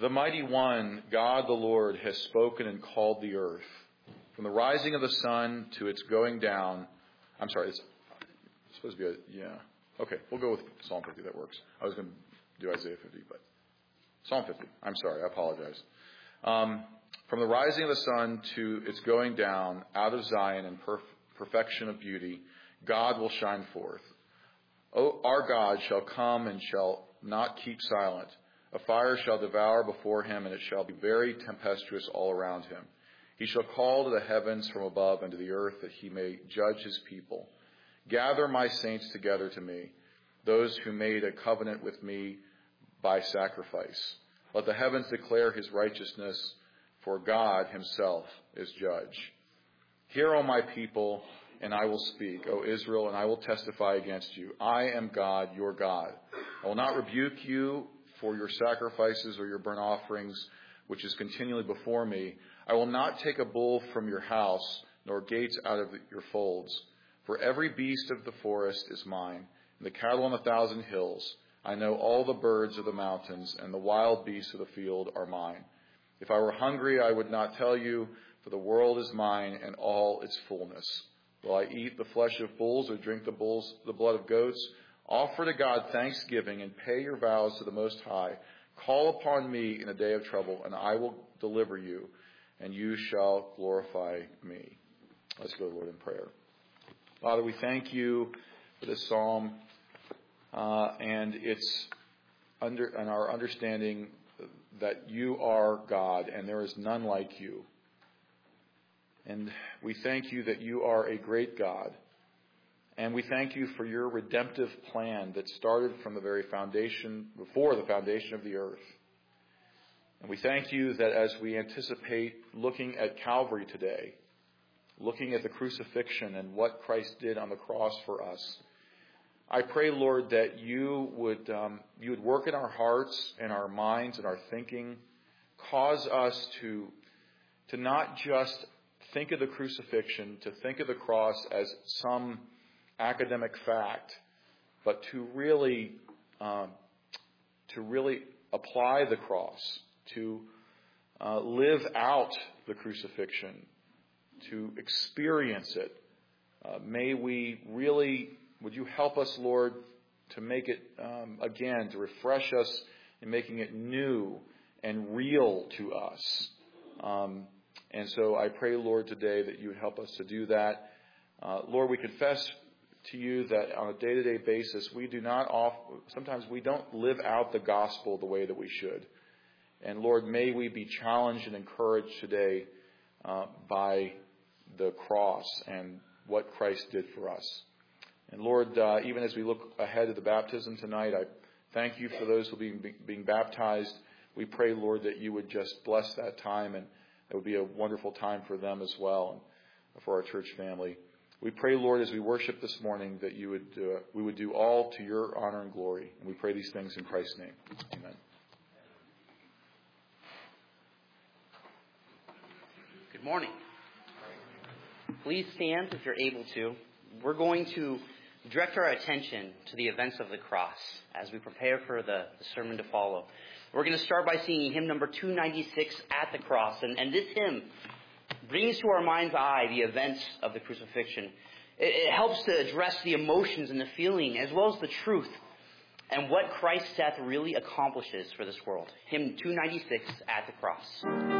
The mighty one, God the Lord, has spoken and called the earth. From the rising of the sun to its going down. I'm sorry, it's supposed to be Okay, we'll go with Psalm 50. That works. I was going to do Isaiah 50, but Psalm 50. I'm sorry, I apologize. From the rising of the sun to its going down, out of Zion in perfection of beauty, God will shine forth. Our God shall come and shall not keep silent. A fire shall devour before him, and it shall be very tempestuous all around him. He shall call to the heavens from above and to the earth, that he may judge his people. Gather my saints together to me, those who made a covenant with me by sacrifice. Let the heavens declare his righteousness, for God himself is judge. Hear, O my people, and I will speak, O Israel, and I will testify against you. I am God, your God. I will not rebuke you for your sacrifices or your burnt offerings, which is continually before me. I will not take a bull from your house, nor gates out of your folds. For every beast of the forest is mine, and the cattle on 1,000 hills. I know all the birds of the mountains, and the wild beasts of the field are mine. If I were hungry, I would not tell you, for the world is mine and all its fullness. Will I eat the flesh of bulls or drink the blood of goats? Offer to God thanksgiving and pay your vows to the Most High. Call upon me in a day of trouble, and I will deliver you, and you shall glorify me. Let's go to the Lord in prayer. Father, we thank you for this psalm and our understanding that you are God and there is none like you. And we thank you that you are a great God. And we thank you for your redemptive plan that started from the very foundation, before the foundation of the earth. And we thank you that as we anticipate looking at Calvary today, looking at the crucifixion and what Christ did on the cross for us, I pray, Lord, that you would work in our hearts and our minds and our thinking, cause us to not just think of the crucifixion, to think of the cross as some academic fact, but to really apply the cross, to live out the crucifixion, to experience it. Would you help us, Lord, to make it, again, to refresh us in making it new and real to us. And so I pray, Lord, today that you would help us to do that. Lord, we confess to you that on a day-to-day basis, sometimes we don't live out the gospel the way that we should. And Lord, may we be challenged and encouraged today by the cross and what Christ did for us. And Lord, even as we look ahead to the baptism tonight, I thank you for those who will be being baptized. We pray, Lord, that you would just bless that time, and it would be a wonderful time for them as well, and for our church family. We pray, Lord, as we worship this morning, that we would do all to your honor and glory. And we pray these things in Christ's name. Amen. Good morning. Please stand if you're able to. We're going to direct our attention to the events of the cross as we prepare for the sermon to follow. We're going to start by singing hymn number 296, At the Cross. And this hymn brings to our mind's eye the events of the crucifixion. It helps to address the emotions and the feeling as well as the truth and what Christ's death really accomplishes for this world. Hymn 296, At the Cross.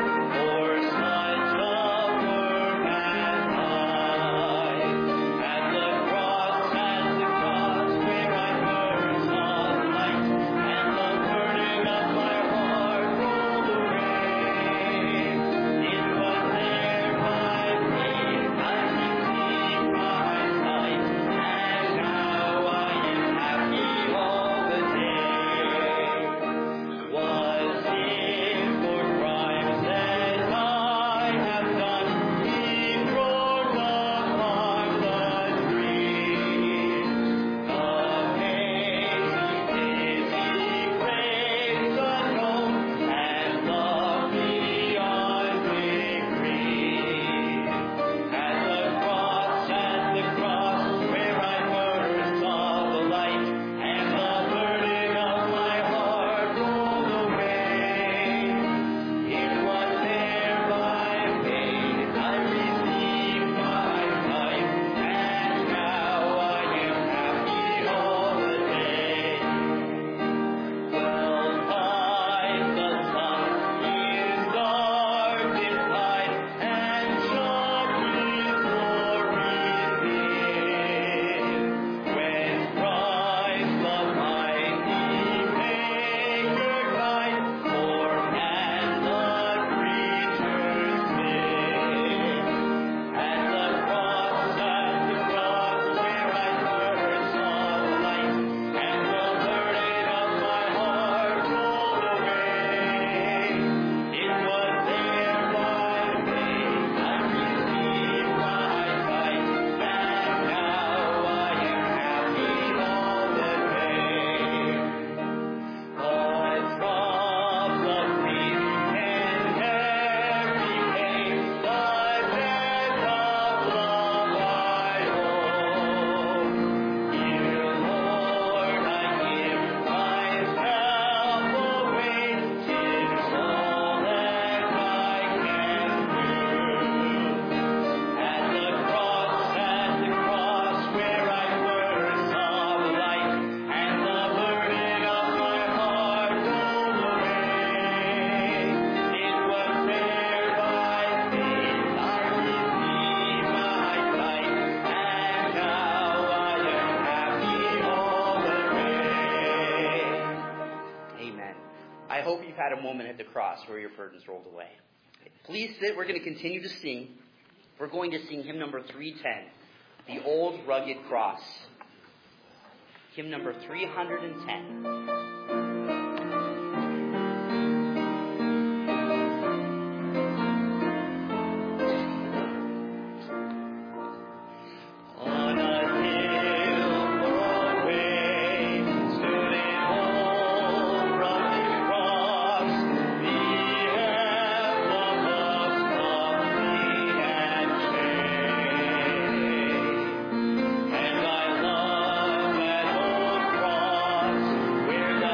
At I hope you've had a moment at the cross where your burdens rolled away. Please sit. We're going to continue to sing. We're going to sing hymn number 310, The Old Rugged Cross. Hymn number 310. Where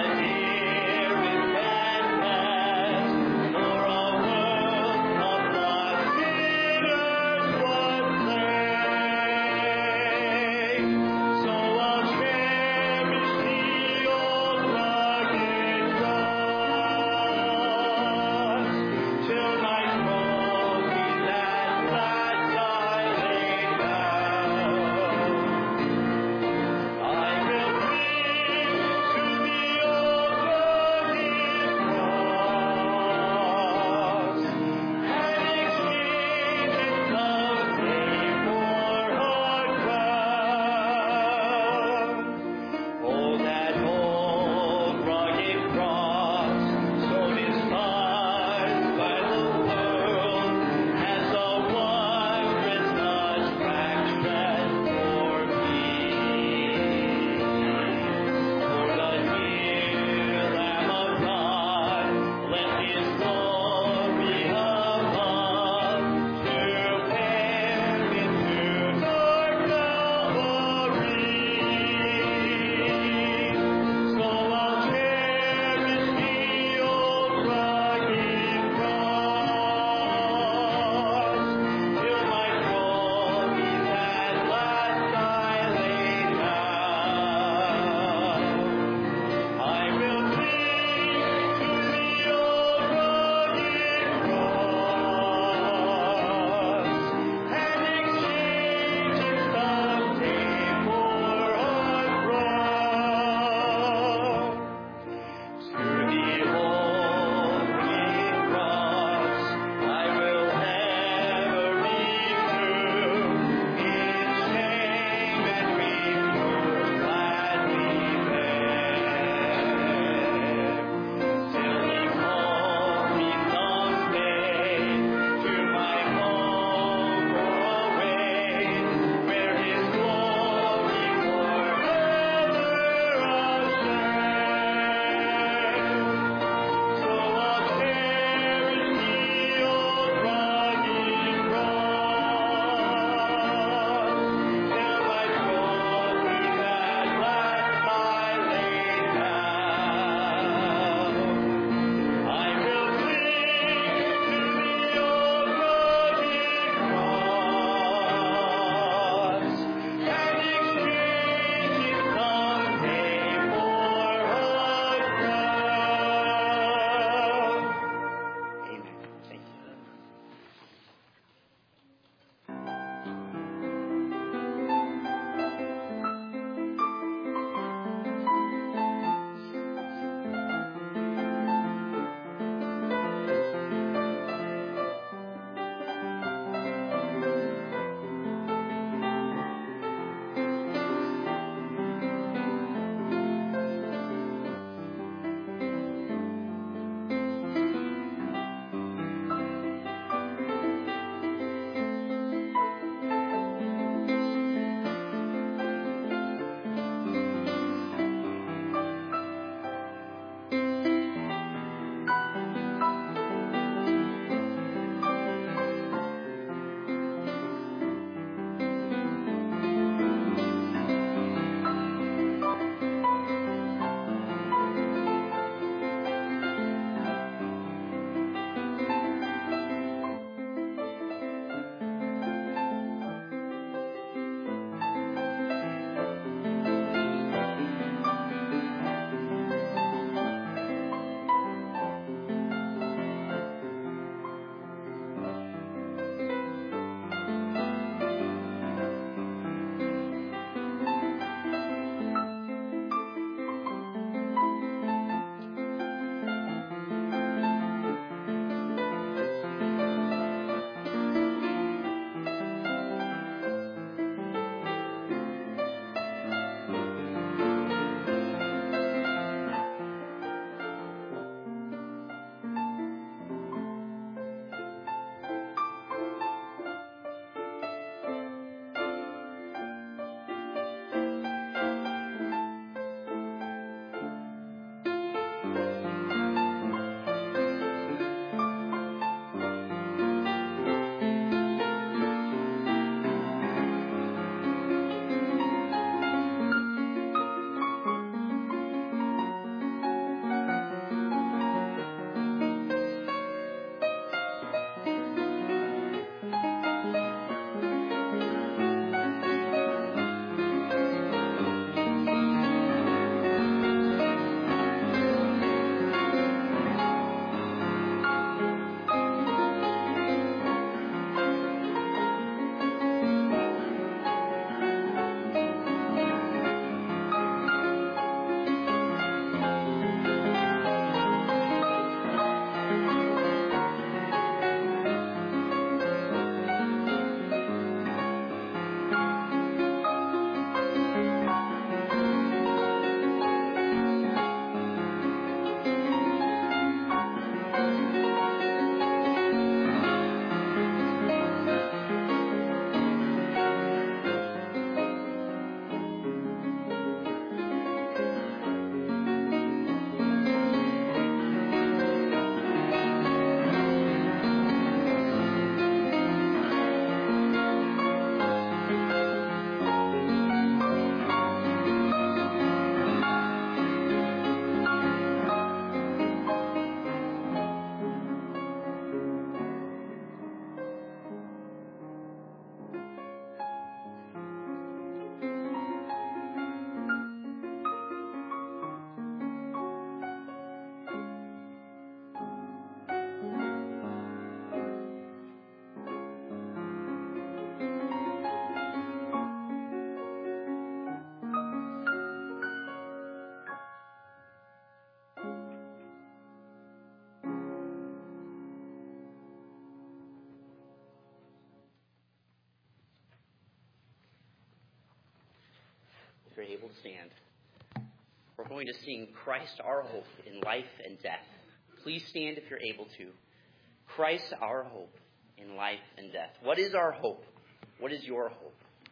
you're able to stand. We're going to sing Christ our hope in life and death. Please stand if you're able to. Christ our hope in life and death. What is our hope? What is your hope?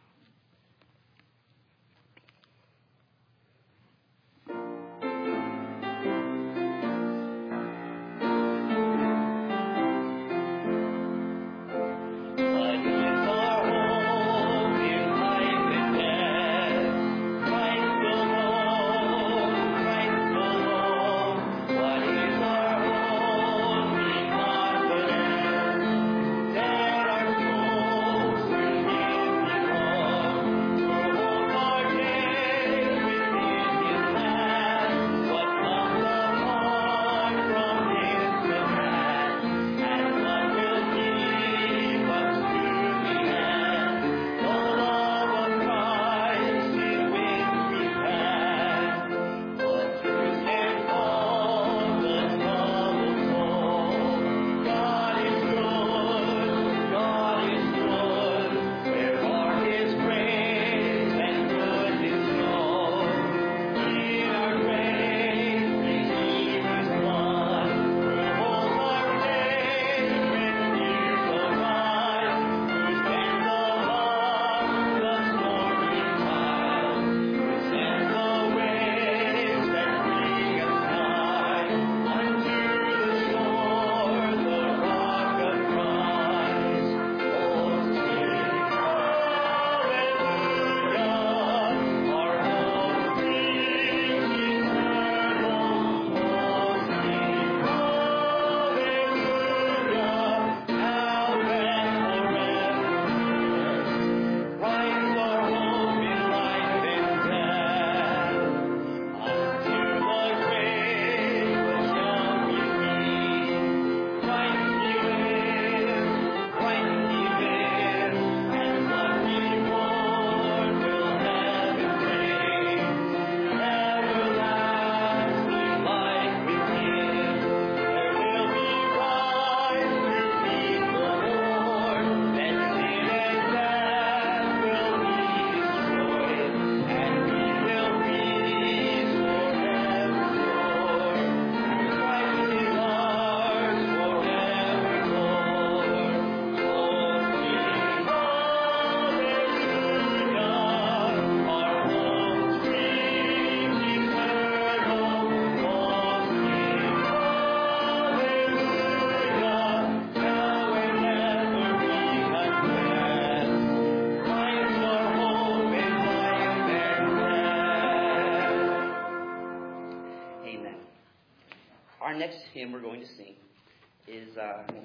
Our next hymn we're going to sing is, find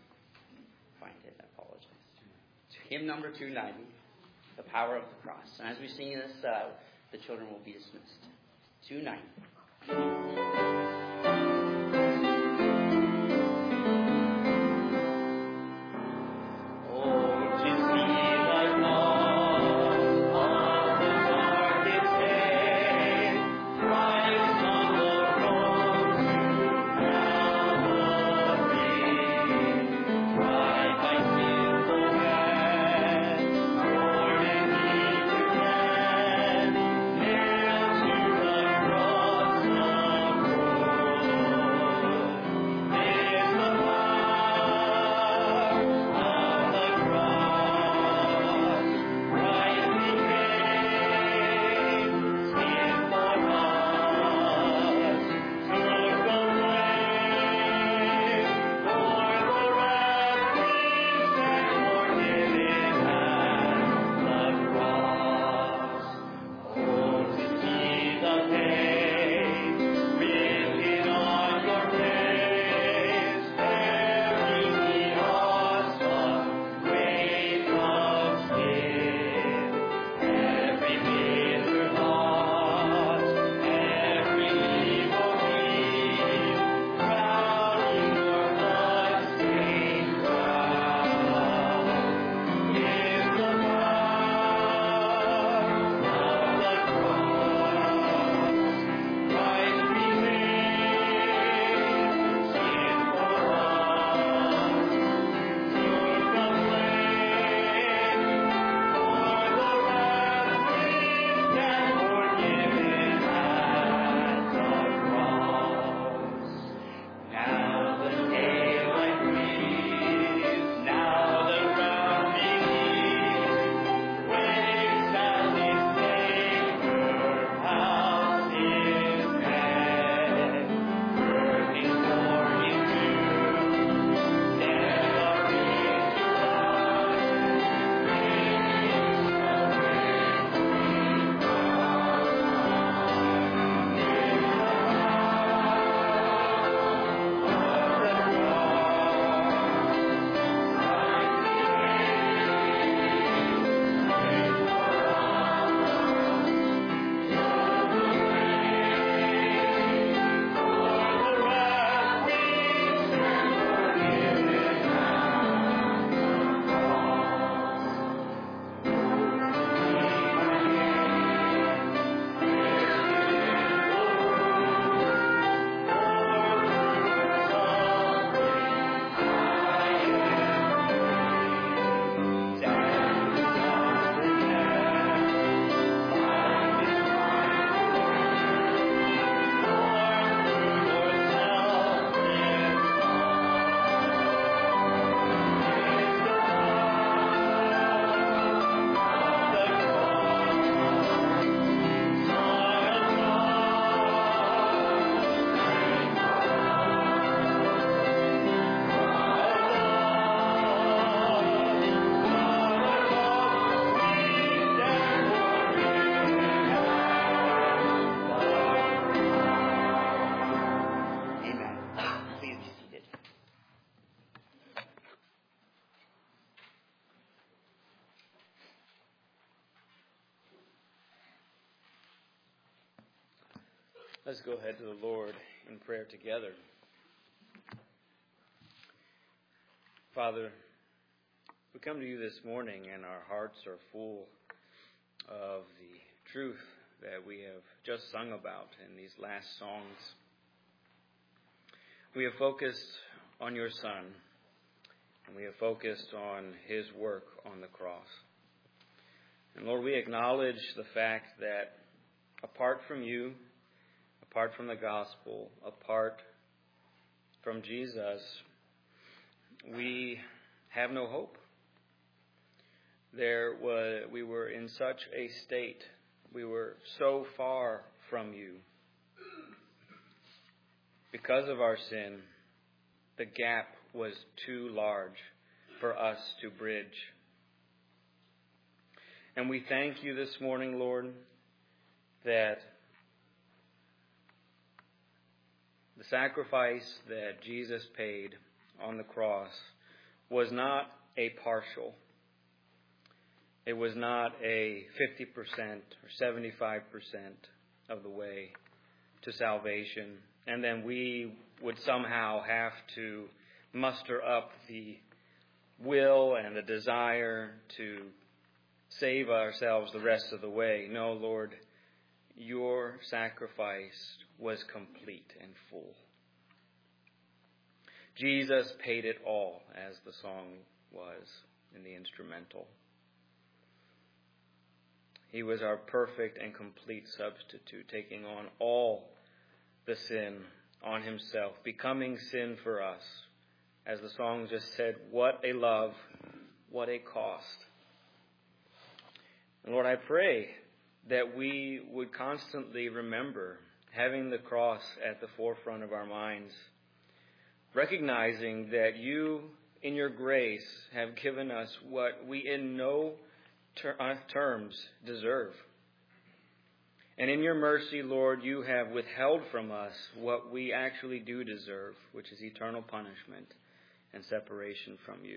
it, I apologize. Hymn number 290, The Power of the Cross. And as we sing this, the children will be dismissed. 290. Cross Let's go ahead to the Lord in prayer together. Father, we come to you this morning and our hearts are full of the truth that we have just sung about in these last songs. We have focused on your Son, and we have focused on his work on the cross. And Lord, we acknowledge the fact that apart from you, apart from the gospel, apart from Jesus, we have no hope. We were in such a state. We were so far from you. Because of our sin, the gap was too large for us to bridge. And we thank you this morning, Lord, that the sacrifice that Jesus paid on the cross was not a partial. It was not a 50% or 75% of the way to salvation. And then we would somehow have to muster up the will and the desire to save ourselves the rest of the way. No, Lord, your sacrifice was complete and full. Jesus paid it all, as the song was in the instrumental. He was our perfect and complete substitute, taking on all the sin on himself, becoming sin for us. As the song just said, what a love, what a cost. And Lord, I pray that we would constantly remember having the cross at the forefront of our minds, recognizing that you, in your grace, have given us what we in no terms deserve. And in your mercy, Lord, you have withheld from us what we actually do deserve, which is eternal punishment and separation from you.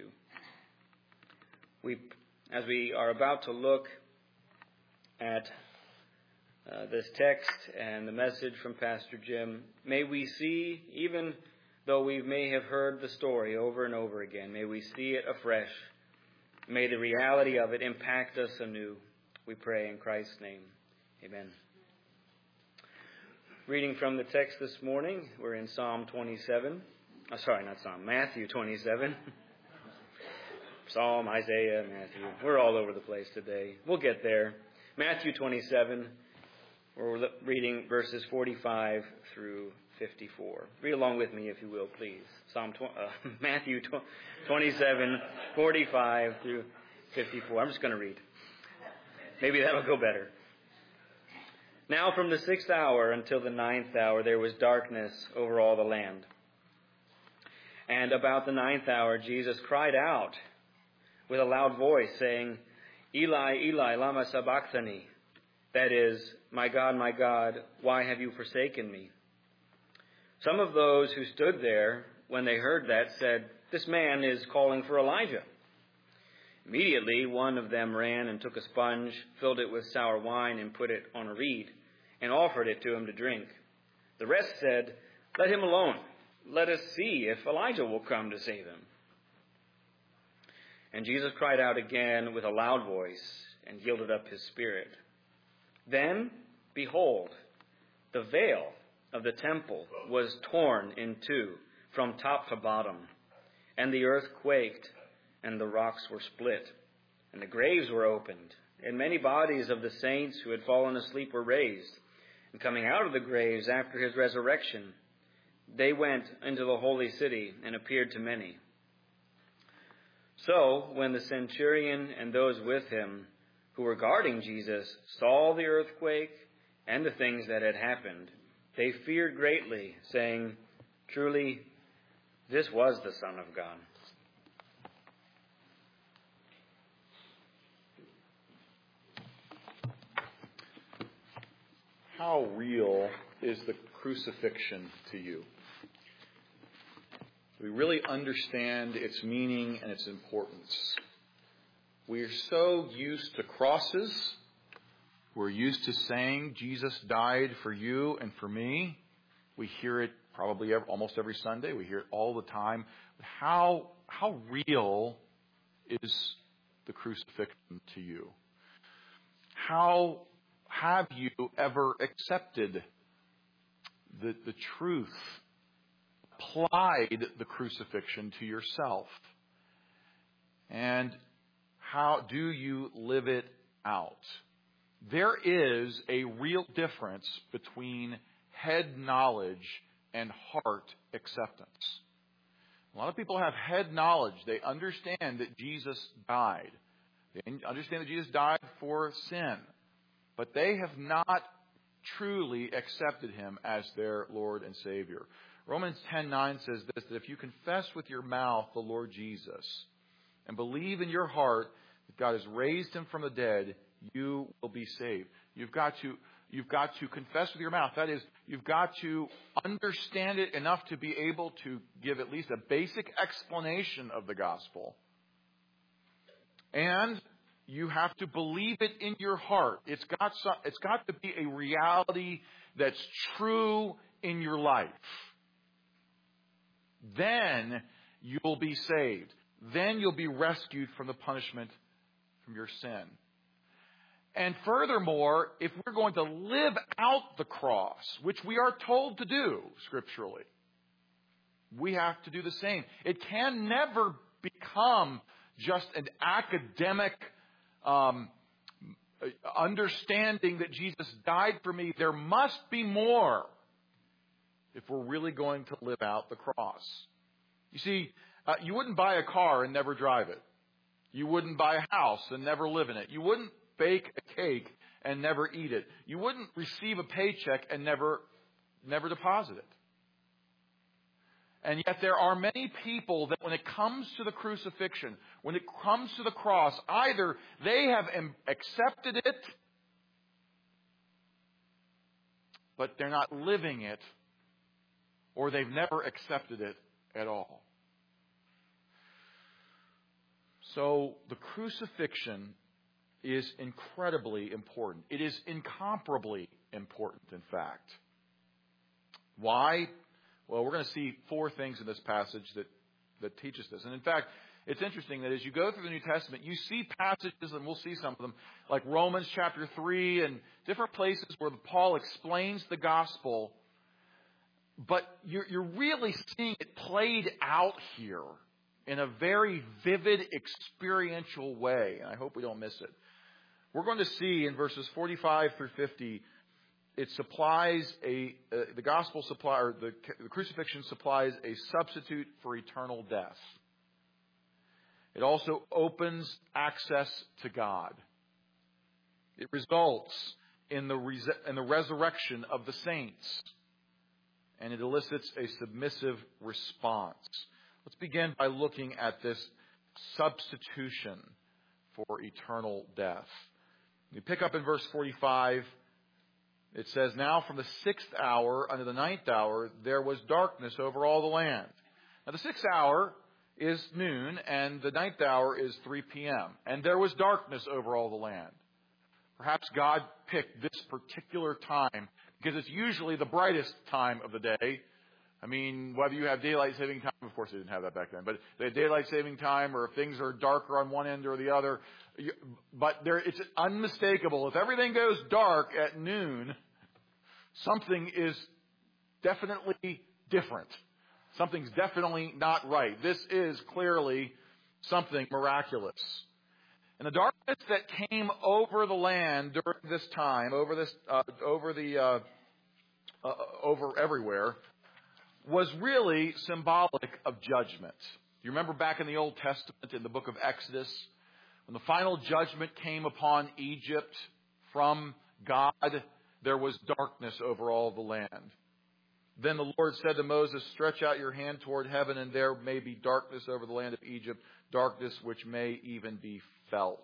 As we are about to look at this text and the message from Pastor Jim, may we see, even though we may have heard the story over and over again, may we see it afresh. May the reality of it impact us anew. We pray in Christ's name. Amen. Reading from the text this morning, we're in Matthew 27. Psalm, Isaiah, Matthew. We're all over the place today. We'll get there. Matthew 27, we're reading verses 45 through 54. Read along with me, if you will, please. Matthew 27, 45 through 54. I'm just going to read. Maybe that'll go better. Now from the 6th hour until the 9th hour there was darkness over all the land. And about the 9th hour Jesus cried out with a loud voice, saying, Eli, Eli, lama sabachthani? That is, my God, why have you forsaken me? Some of those who stood there, when they heard that, said, This man is calling for Elijah. Immediately one of them ran and took a sponge, filled it with sour wine, and put it on a reed, and offered it to him to drink. The rest said, Let him alone. Let us see if Elijah will come to save him. And Jesus cried out again with a loud voice, and yielded up his spirit. Then, behold, the veil of the temple was torn in two from top to bottom, and the earth quaked, and the rocks were split, and the graves were opened, and many bodies of the saints who had fallen asleep were raised. And coming out of the graves after his resurrection, they went into the holy city and appeared to many. So, when the centurion and those with him who were guarding Jesus saw the earthquake and the things that had happened, they feared greatly, saying, Truly, this was the Son of God. How real is the crucifixion to you? We really understand its meaning and its importance. We are so used to crosses. We're used to saying Jesus died for you and for me. We hear it probably almost every Sunday. We hear it all the time. How real is the crucifixion to you? How have you ever accepted the truth, applied the crucifixion to yourself? And how do you live it out? There is a real difference between head knowledge and heart acceptance. A lot of people have head knowledge. They understand that Jesus died. They understand that Jesus died for sin. But they have not truly accepted him as their Lord and Savior. Romans 10:9 says this, that if you confess with your mouth the Lord Jesus and believe in your heart that God has raised him from the dead, you will be saved. You've got to confess with your mouth. That is, you've got to understand it enough to be able to give at least a basic explanation of the gospel. And you have to believe it in your heart. It's got to be a reality that's true in your life. Then you'll be saved. Then you'll be rescued from the punishment from your sin. And furthermore, if we're going to live out the cross, which we are told to do scripturally, we have to do the same. It can never become just an academic understanding that Jesus died for me. There must be more if we're really going to live out the cross. You see, you wouldn't buy a car and never drive it. You wouldn't buy a house and never live in it. You wouldn't bake a cake and never eat it. You wouldn't receive a paycheck and never deposit it. And yet there are many people that when it comes to the crucifixion, when it comes to the cross, either they have accepted it, but they're not living it, or they've never accepted it at all. So the crucifixion is incredibly important. It is incomparably important, in fact. Why? Well, we're going to see four things in this passage that teach us this. And in fact, it's interesting that as you go through the New Testament, you see passages, and we'll see some of them, like Romans chapter 3 and different places where Paul explains the gospel. But you're really seeing it played out here in a very vivid, experiential way. And I hope we don't miss it. We're going to see in verses 45 through 50, it supplies the gospel supply, or the crucifixion supplies a substitute for eternal death. It also opens access to God. It results in the resurrection of the saints. And it elicits a submissive response. Let's begin by looking at this substitution for eternal death. You pick up in verse 45. It says, now from the 6th hour unto the 9th hour, there was darkness over all the land. Now the 6th hour is noon, and the 9th hour is 3 p.m. And there was darkness over all the land. Perhaps God picked this particular time because it's usually the brightest time of the day. I mean, whether you have daylight saving time, of course they didn't have that back then, but they had daylight saving time, or if things are darker on one end or the other. But it's unmistakable. If everything goes dark at noon, something is definitely different. Something's definitely not right. This is clearly something miraculous. And the darkness that came over the land during this time, over everywhere, was really symbolic of judgment. You remember back in the Old Testament, in the book of Exodus, when the final judgment came upon Egypt from God, there was darkness over all the land. Then the Lord said to Moses, stretch out your hand toward heaven, and there may be darkness over the land of Egypt, darkness which may even be felt.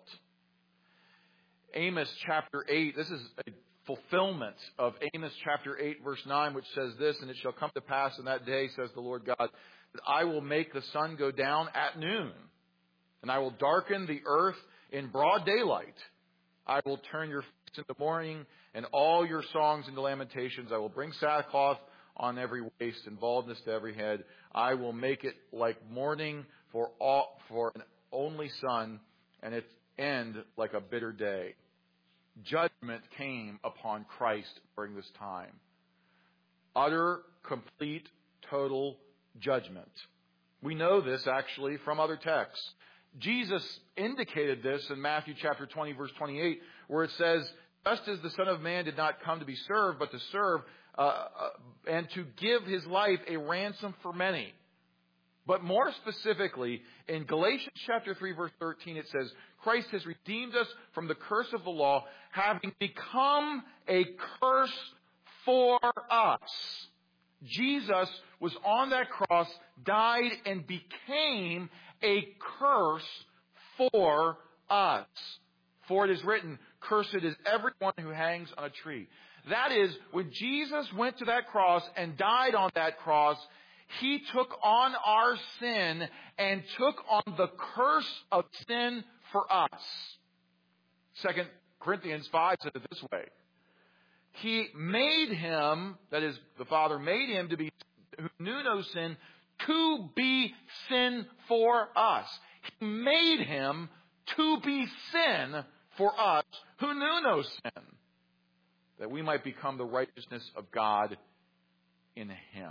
Amos chapter 8, this is a fulfillment of Amos chapter 8, verse 9, which says this, and it shall come to pass in that day, says the Lord God, that I will make the sun go down at noon, and I will darken the earth in broad daylight. I will turn your face into mourning, and all your songs into lamentations. I will bring sackcloth on every waist and baldness to every head. I will make it like mourning for an only son, and its end like a bitter day. Judgment came upon Christ during this time. Utter, complete, total judgment. We know this actually from other texts. Jesus indicated this in Matthew chapter 20, verse 28, where it says, just as the Son of Man did not come to be served, but to serve and to give his life a ransom for many. But more specifically, in Galatians chapter 3, verse 13, it says, Christ has redeemed us from the curse of the law, having become a curse for us. Jesus was on that cross, died, and became a curse for us. For it is written, cursed is everyone who hangs on a tree. That is, when Jesus went to that cross and died on that cross, he took on our sin and took on the curse of sin for us. 2 Corinthians 5 says it this way. He made him, that is, the Father made him to be, who knew no sin, to be sin for us. He made him to be sin for us, who knew no sin, that we might become the righteousness of God in him.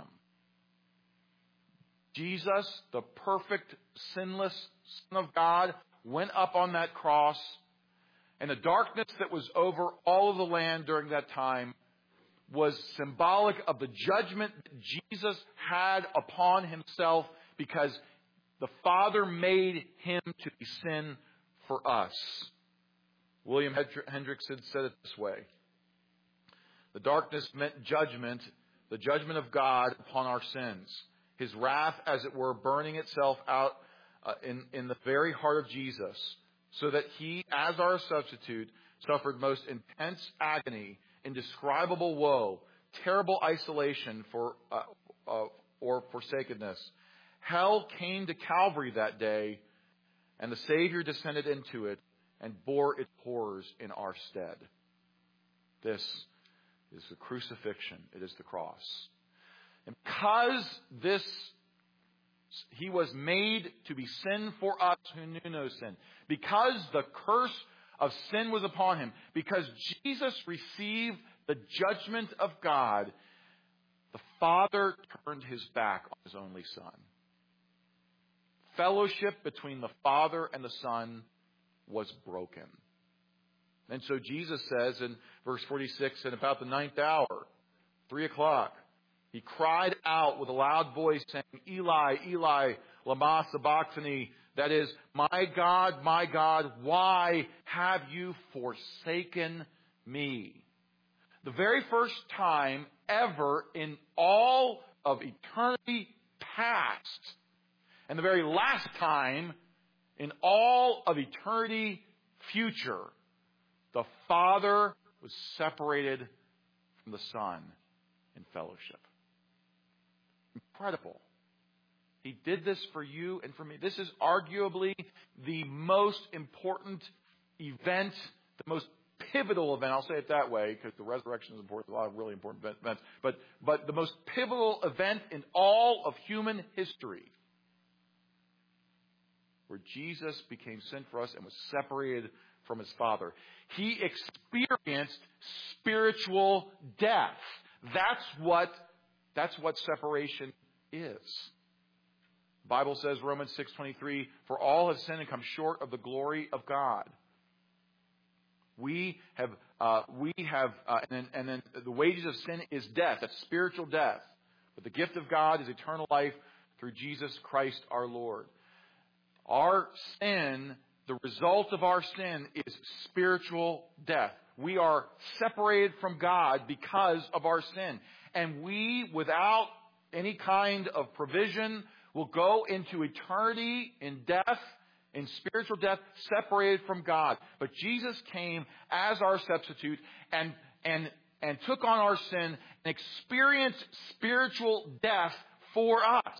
Jesus, the perfect, sinless Son of God, went up on that cross, and the darkness that was over all of the land during that time was symbolic of the judgment that Jesus had upon himself, because the Father made him to be sin for us. William Hendrickson said it this way. The darkness meant judgment, the judgment of God upon our sins. His wrath, as it were, burning itself out in the very heart of Jesus, so that he, as our substitute, suffered most intense agony, indescribable woe, terrible isolation or forsakenness. Hell came to Calvary that day, and the Savior descended into it and bore its horrors in our stead. This is the crucifixion. It is the cross. And because he was made to be sin for us who knew no sin, because the curse of sin was upon him, because Jesus received the judgment of God, the Father turned his back on his only Son. Fellowship between the Father and the Son was broken. And so Jesus says in verse 46, and about the 9th hour, 3 o'clock, he cried out with a loud voice, saying, Eli, Eli, lama sabachthani. That is, my God, why have you forsaken me? The very first time ever in all of eternity past, and the very last time in all of eternity future, the Father was separated from the Son in fellowship. Incredible. He did this for you and for me. This is arguably the most important event, the most pivotal event. I'll say it that way because the resurrection is important. A lot of really important events. But the most pivotal event in all of human history, where Jesus became sin for us and was separated from his Father. He experienced spiritual death. That's what separation is. The Bible says, Romans 6:23, for all have sinned and come short of the glory of God. We have, and then the wages of sin is death. That's spiritual death. But the gift of God is eternal life through Jesus Christ our Lord. Our sin, the result of our sin is spiritual death. We are separated from God because of our sin. And we, without any kind of provision, will go into eternity in death, in spiritual death, separated from God. But Jesus came as our substitute and took on our sin and experienced spiritual death for us,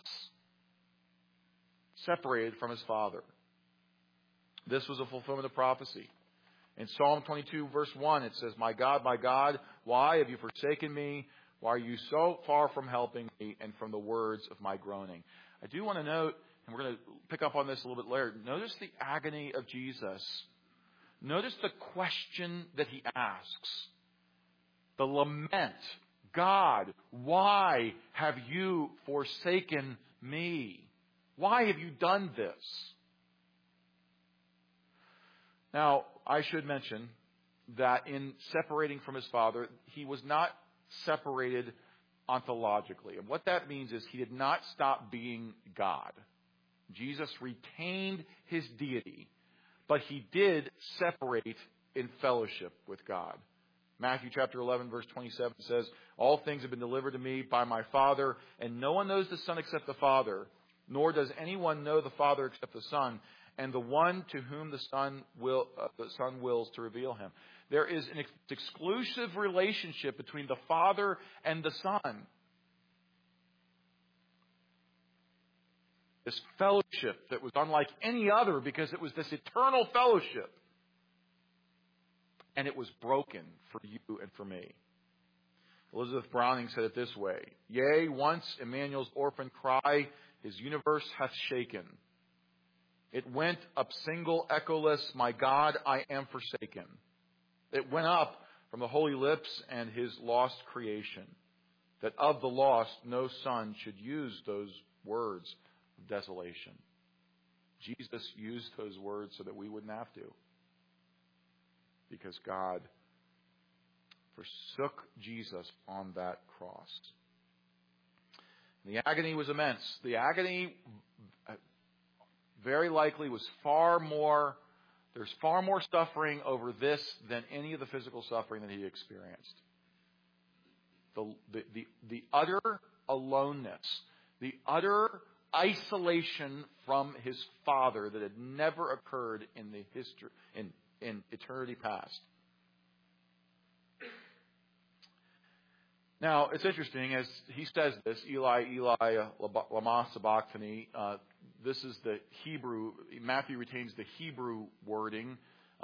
separated from his Father. This was a fulfillment of prophecy. In Psalm 22, verse 1, it says, my God, why have you forsaken me? Why are you so far from helping me and from the words of my groaning? I do want to note, and we're going to pick up on this a little bit later, notice the agony of Jesus. Notice the question that he asks. The lament. God, why have you forsaken me? Why have you done this? Now, I should mention that in separating from his Father, he was not separated ontologically. And what that means is he did not stop being God. Jesus retained his deity, but he did separate in fellowship with God. Matthew chapter 11, verse 27 says, all things have been delivered to me by my Father, and no one knows the Son except the Father, nor does anyone know the Father except the Son, and the one to whom the Son wills to reveal him. There is an exclusive relationship between the Father and the Son. This fellowship that was unlike any other because it was this eternal fellowship. And it was broken for you and for me. Elizabeth Browning said it this way, yea, once Emmanuel's orphan cry, his universe hath shaken. It went up single, echoless, my God, I am forsaken. It went up from the holy lips and his lost creation, that of the lost no son should use those words of desolation. Jesus used those words so that we wouldn't have to. Because God forsook Jesus on that cross. And the agony was immense. The agony very likely was there's far more suffering over this than any of the physical suffering that he experienced. The utter aloneness, the utter isolation from his Father that had never occurred in the history in eternity past. Now, it's interesting, as he says this, Eli, Eli, lama sabachthani, this is the Hebrew, Matthew retains the Hebrew wording.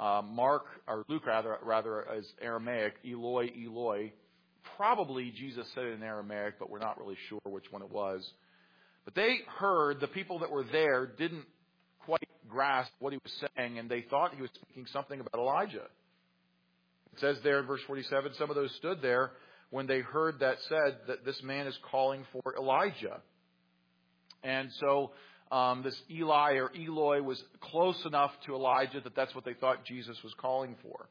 Luke rather, as Aramaic, Eloi, Eloi. Probably Jesus said it in Aramaic, but we're not really sure which one it was. But they heard, the people that were there didn't quite grasp what he was saying, and they thought he was speaking something about Elijah. It says there in verse 47, some of those stood there when they heard that said that this man is calling for Elijah. And so this Eli or Eloi was close enough to Elijah that that's what they thought Jesus was calling for.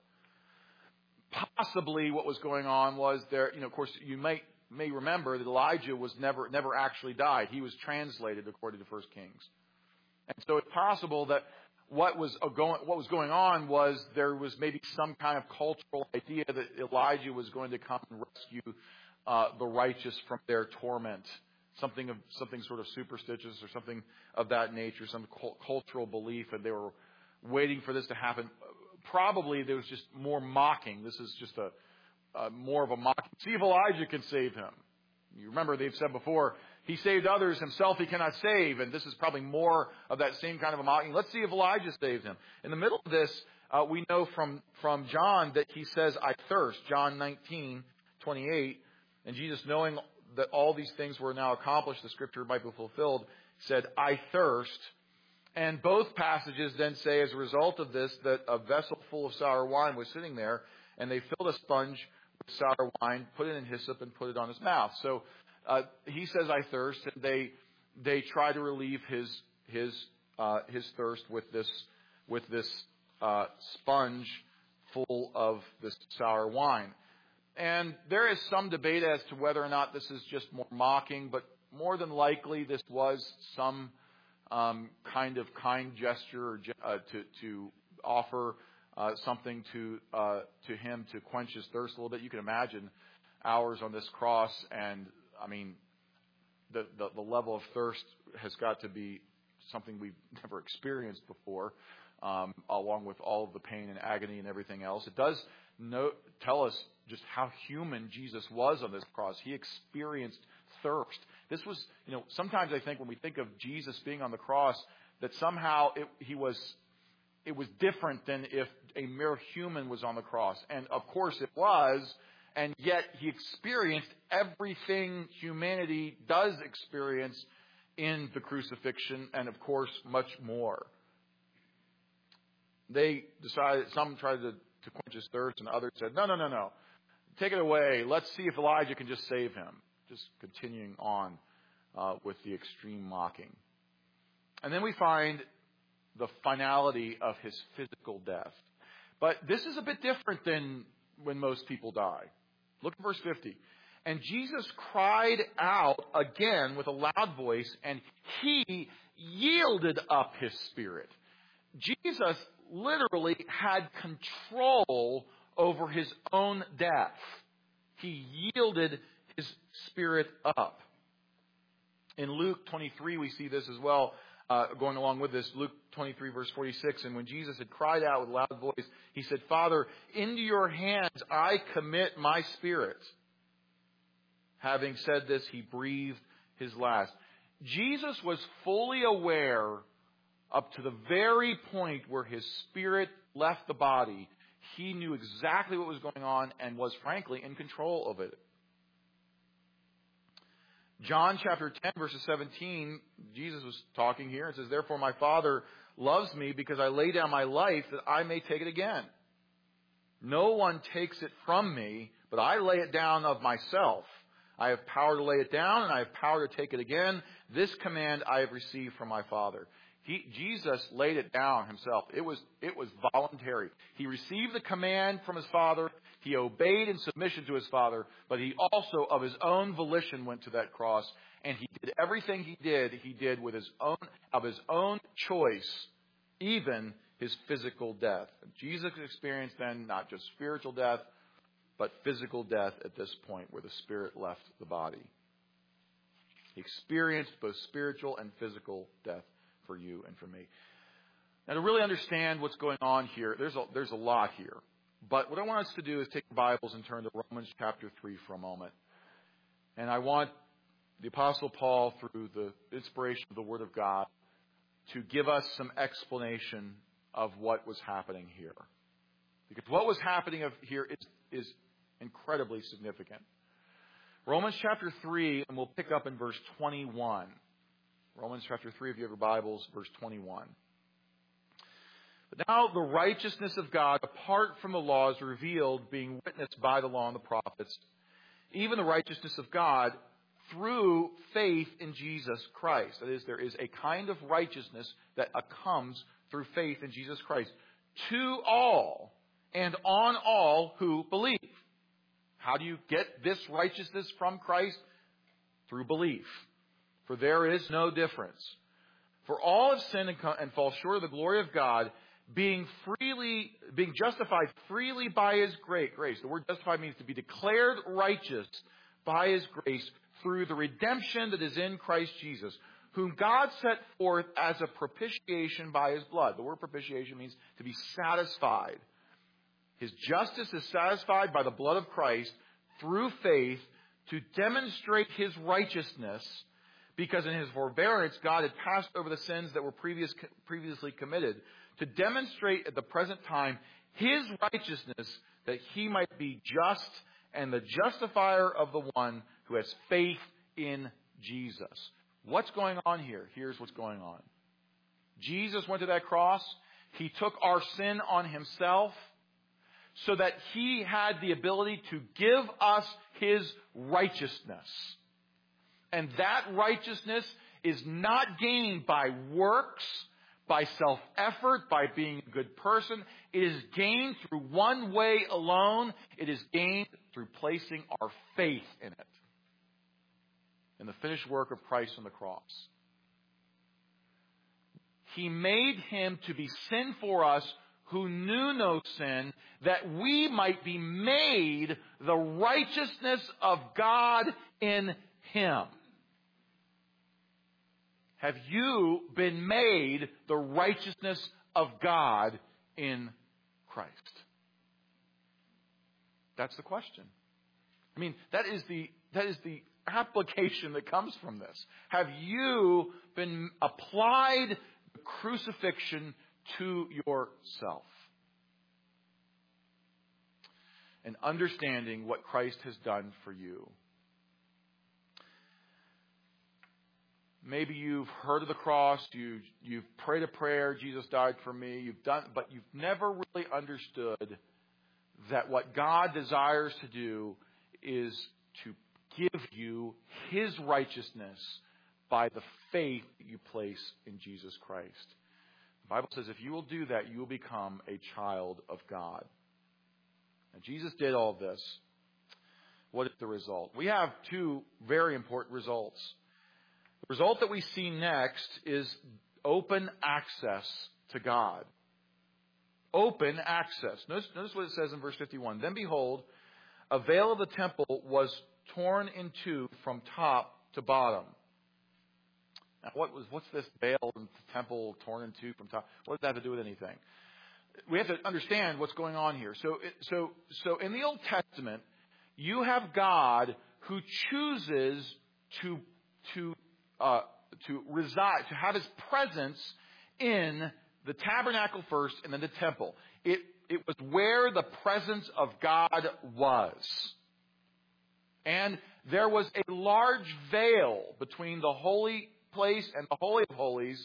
Possibly what was going on was there, of course, you may remember that Elijah was never actually died. He was translated according to 1 Kings. And so it's possible that what was going on was there was maybe some kind of cultural idea that Elijah was going to come and rescue the righteous from their torment. Something sort of superstitious or something of that nature, some cultural belief, and they were waiting for this to happen. Probably there was just more mocking. This is just more of a mocking. See if Elijah can save him. You remember they've said before, he saved others, himself he cannot save. And this is probably more of that same kind of a mocking. Let's see if Elijah saved him. In the middle of this, we know from John that he says, I thirst. John 19:28. And Jesus, knowing that all these things were now accomplished, the scripture might be fulfilled, said, I thirst. And both passages then say, as a result of this, that a vessel full of sour wine was sitting there, and they filled a sponge with sour wine, put it in hyssop, and put it on his mouth. So he says, I thirst, and they try to relieve his thirst with this sponge full of this sour wine. And there is some debate as to whether or not this is just more mocking, but more than likely this was some kind of kind gesture to offer something to him to quench his thirst a little bit. You can imagine hours on this cross, and I mean, the level of thirst has got to be something we've never experienced before, along with all of the pain and agony and everything else. It does tell us just how human Jesus was on this cross. He experienced thirst. This was, sometimes I think when we think of Jesus being on the cross, that somehow he was it was different than if a mere human was on the cross. And of course it was, and yet he experienced everything humanity does experience in the crucifixion, and of course much more. They decided, some tried to quench his thirst, and others said, no. Take it away. Let's see if Elijah can just save him. Just continuing on with the extreme mocking. And then we find the finality of his physical death. But this is a bit different than when most people die. Look at verse 50. And Jesus cried out again with a loud voice, and he yielded up his spirit. Jesus literally had control over his own death. He yielded his spirit up. In Luke 23, we see this as well, going along with this. Luke 23, verse 46, and when Jesus had cried out with a loud voice, he said, Father, into your hands I commit my spirit. Having said this, he breathed his last. Jesus was fully aware up to the very point where his spirit left the body. He knew exactly what was going on and was, frankly, in control of it. John chapter 10, verses 17, Jesus was talking here and says, Therefore my Father loves me because I lay down my life that I may take it again. No one takes it from me, but I lay it down of myself. I have power to lay it down, and I have power to take it again. This command I have received from my Father. Jesus laid it down himself. It was voluntary. He received the command from his Father. He obeyed in submission to his Father, but he also, of his own volition, went to that cross, and he did everything he did with his own choice, even his physical death. Jesus experienced then not just spiritual death, but physical death at this point where the spirit left the body. He experienced both spiritual and physical death for you and for me. Now, to really understand what's going on here, there's a lot here. But what I want us to do is take the Bibles and turn to Romans chapter 3 for a moment. And I want the Apostle Paul, through the inspiration of the Word of God, to give us some explanation of what was happening here. Because what was happening here is incredibly significant. Romans chapter 3, and we'll pick up in verse 21. Romans chapter 3, if you have your Bibles, verse 21. But now the righteousness of God, apart from the law, is revealed, being witnessed by the law and the prophets, even the righteousness of God through faith in Jesus Christ. That is, there is a kind of righteousness that comes through faith in Jesus Christ to all and on all who believe. How do you get this righteousness from Christ? Through belief. For there is no difference. For all have sinned and fall short of the glory of God, being justified freely by His grace. The word justified means to be declared righteous by His grace through the redemption that is in Christ Jesus, whom God set forth as a propitiation by His blood. The word propitiation means to be satisfied. His justice is satisfied by the blood of Christ through faith to demonstrate His righteousness, because in His forbearance God had passed over the sins that were previously committed, to demonstrate at the present time His righteousness, that He might be just and the justifier of the one who has faith in Jesus. What's going on here? Here's what's going on. Jesus went to that cross. He took our sin on Himself so that He had the ability to give us His righteousness. And that righteousness is not gained by works, by self-effort, by being a good person. It is gained through one way alone. It is gained through placing our faith in it, in the finished work of Christ on the cross. He made Him to be sin for us who knew no sin, that we might be made the righteousness of God in Him. Have you been made the righteousness of God in Christ? That's the question. I mean, that is the application that comes from this. Have you been applied the crucifixion to yourself. And understanding what Christ has done for you. Maybe you've heard of the cross, you've prayed a prayer, Jesus died for me, but you've never really understood that what God desires to do is to give you His righteousness by the faith that you place in Jesus Christ. The Bible says if you will do that, you will become a child of God. Now, Jesus did all this. What is the result? We have two very important results. The result that we see next is open access to God. Open access. Notice what it says in verse 51. Then behold, a veil of the temple was torn in two from top to bottom. Now, what's this veil in the temple torn in two from top? What does that have to do with anything? We have to understand what's going on here. So in the Old Testament, you have God who chooses to reside, to have His presence in the tabernacle first and then the temple. It was where the presence of God was. And there was a large veil between the holy place and the Holy of Holies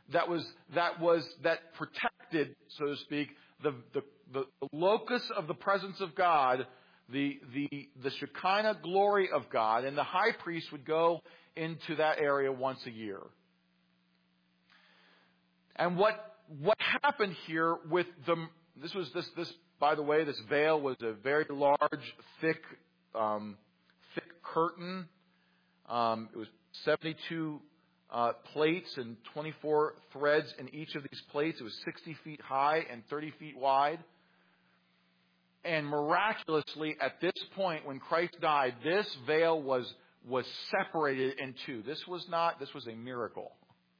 that protected, so to speak, the locus of the presence of God, the Shekinah glory of God, and the high priest would go into that area once a year. And what happened here with this by the way, this veil was a very large, thick curtain. It was 72 plates and 24 threads in each of these plates. It was 60 feet high and 30 feet wide. And miraculously, at this point, when Christ died, this veil was separated in two. This was a miracle.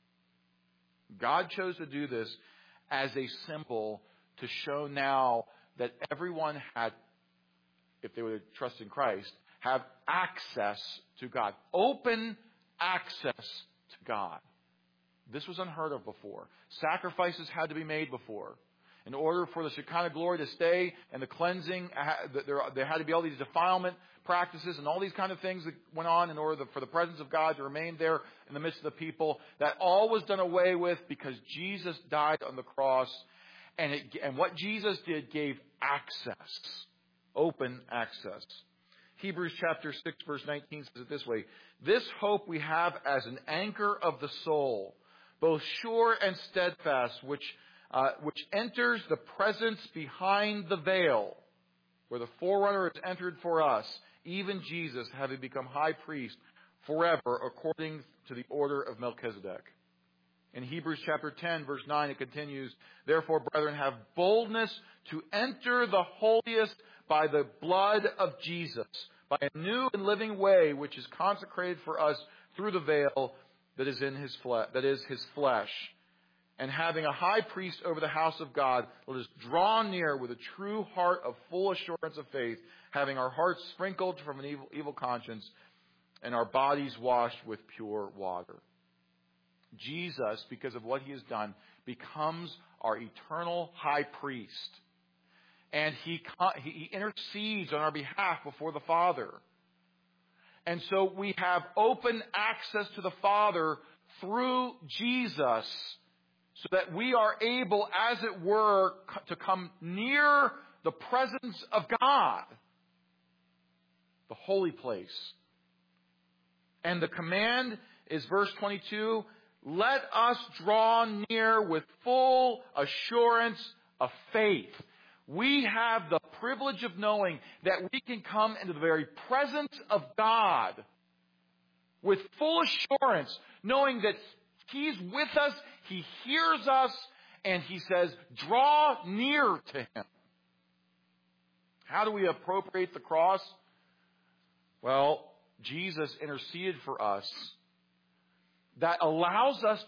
God chose to do this as a symbol to show now that everyone had, if they would trust in Christ, have access to God. Open access to God. This was unheard of before. Sacrifices had to be made before. In order for the Shekinah glory to stay and the cleansing, there had to be all these defilement practices and all these kind of things that went on in order for the presence of God to remain there in the midst of the people. That all was done away with because Jesus died on the cross. And what Jesus did gave access, open access. Hebrews chapter 6 verse 19 says it this way. This hope we have as an anchor of the soul, both sure and steadfast, which enters the presence behind the veil, where the forerunner has entered for us, even Jesus having become high priest forever according to the order of Melchizedek. In Hebrews chapter 10, verse 9, it continues, therefore, brethren, have boldness to enter the holiest by the blood of Jesus, by a new and living way which is consecrated for us through the veil that is his flesh. And having a high priest over the house of God, let us draw near with a true heart of full assurance of faith, having our hearts sprinkled from an evil conscience and our bodies washed with pure water. Jesus, because of what He has done, becomes our eternal high priest. And he intercedes on our behalf before the Father. And so we have open access to the Father through Jesus, so that we are able, as it were, to come near the presence of God, the holy place. And the command is verse 22, let us draw near with full assurance of faith. We have the privilege of knowing that we can come into the very presence of God with full assurance, knowing that He's with us, He hears us, and He says, draw near to Him. How do we appropriate the cross? Well, Jesus interceded for us. That allows us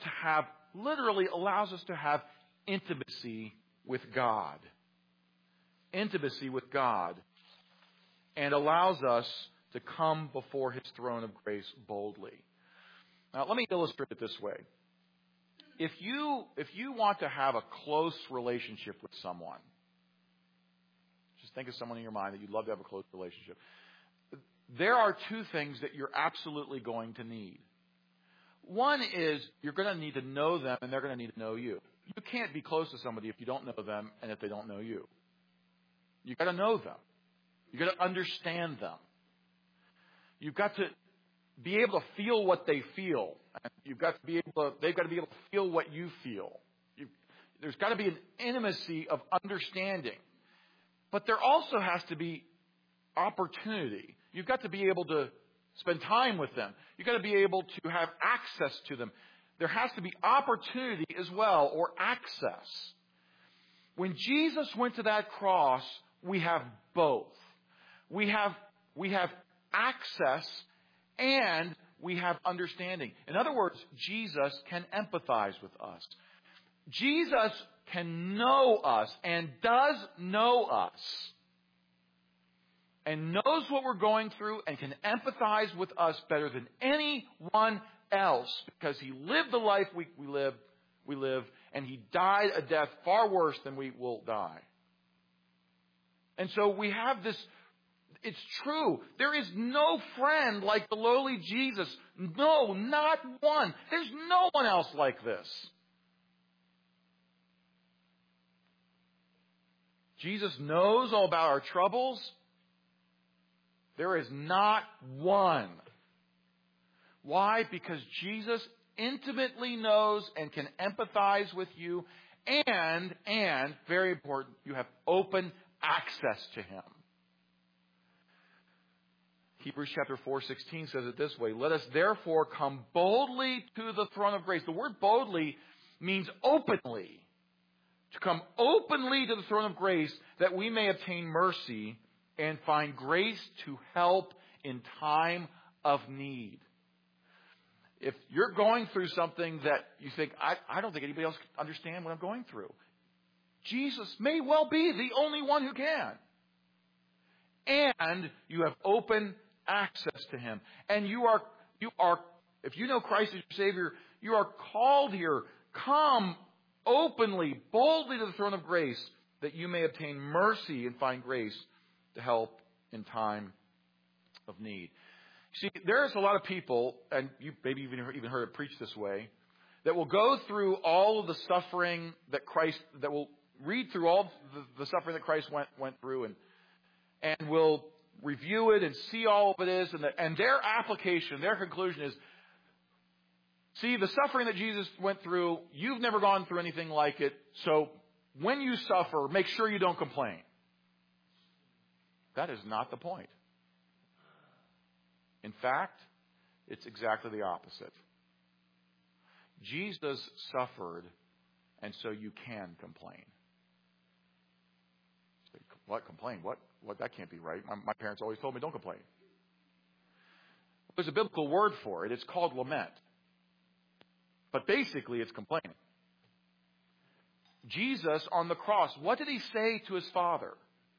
to have intimacy with God. Intimacy with God. And allows us to come before His throne of grace boldly. Now, let me illustrate it this way. if you want to have a close relationship with someone, just think of someone in your mind that you'd love to have a close relationship. There are two things that you're absolutely going to need. One is you're going to need to know them and they're going to need to know you. You can't be close to somebody if you don't know them and if they don't know you. You've got to know them. You've got to understand them. You've got to be able to feel what they feel. They've got to be able to feel what you feel. There's got to be an intimacy of understanding. But there also has to be opportunity. You've got to be able to spend time with them. You've got to be able to have access to them. There has to be opportunity as well, or access. When Jesus went to that cross, we have both. We have access and we have understanding. In other words, Jesus can empathize with us. Jesus can know us and does know us and knows what we're going through and can empathize with us better than anyone else because he lived the life we live, and he died a death far worse than we will die. And so we have this. It's true. There is no friend like the lowly Jesus. No, not one. There's no one else like this. Jesus knows all about our troubles. There is not one. Why? Because Jesus intimately knows and can empathize with you, and very important, you have open access to him. Hebrews chapter 4:16 says it this way: let us therefore come boldly to the throne of grace. The word boldly means openly. To come openly to the throne of grace that we may obtain mercy and find grace to help in time of need. If you're going through something that you think, I don't think anybody else can understand what I'm going through, Jesus may well be the only one who can. And you have open access to him. And you are, if you know Christ as your Savior, you are called here. Come openly, boldly to the throne of grace that you may obtain mercy and find grace to help in time of need. See, there's a lot of people, and you maybe even heard it preached this way, that will go through all of the suffering that will read through all the suffering that Christ went through and will review it and see all of it is, and their application, their conclusion is, see, the suffering that Jesus went through, you've never gone through anything like it, so when you suffer, make sure you don't complain. That is not the point. In fact, it's exactly the opposite. Jesus suffered, and so you can complain. What? Complain? What? That can't be right. My parents always told me, don't complain. There's a biblical word for it. It's called lament. But basically, it's complaining. Jesus on the cross, what did he say to his Father?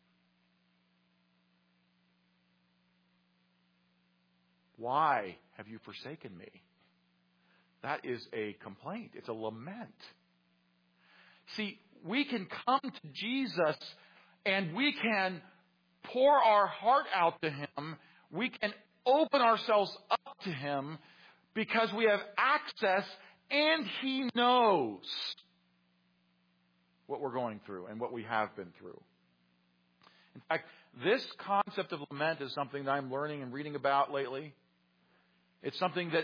Why have you forsaken me? That is a complaint. It's a lament. See, we can come to Jesus and we can pour our heart out to him. We can open ourselves up to him because we have access and he knows what we're going through and what we have been through. In fact, this concept of lament is something that I'm learning and reading about lately. It's something that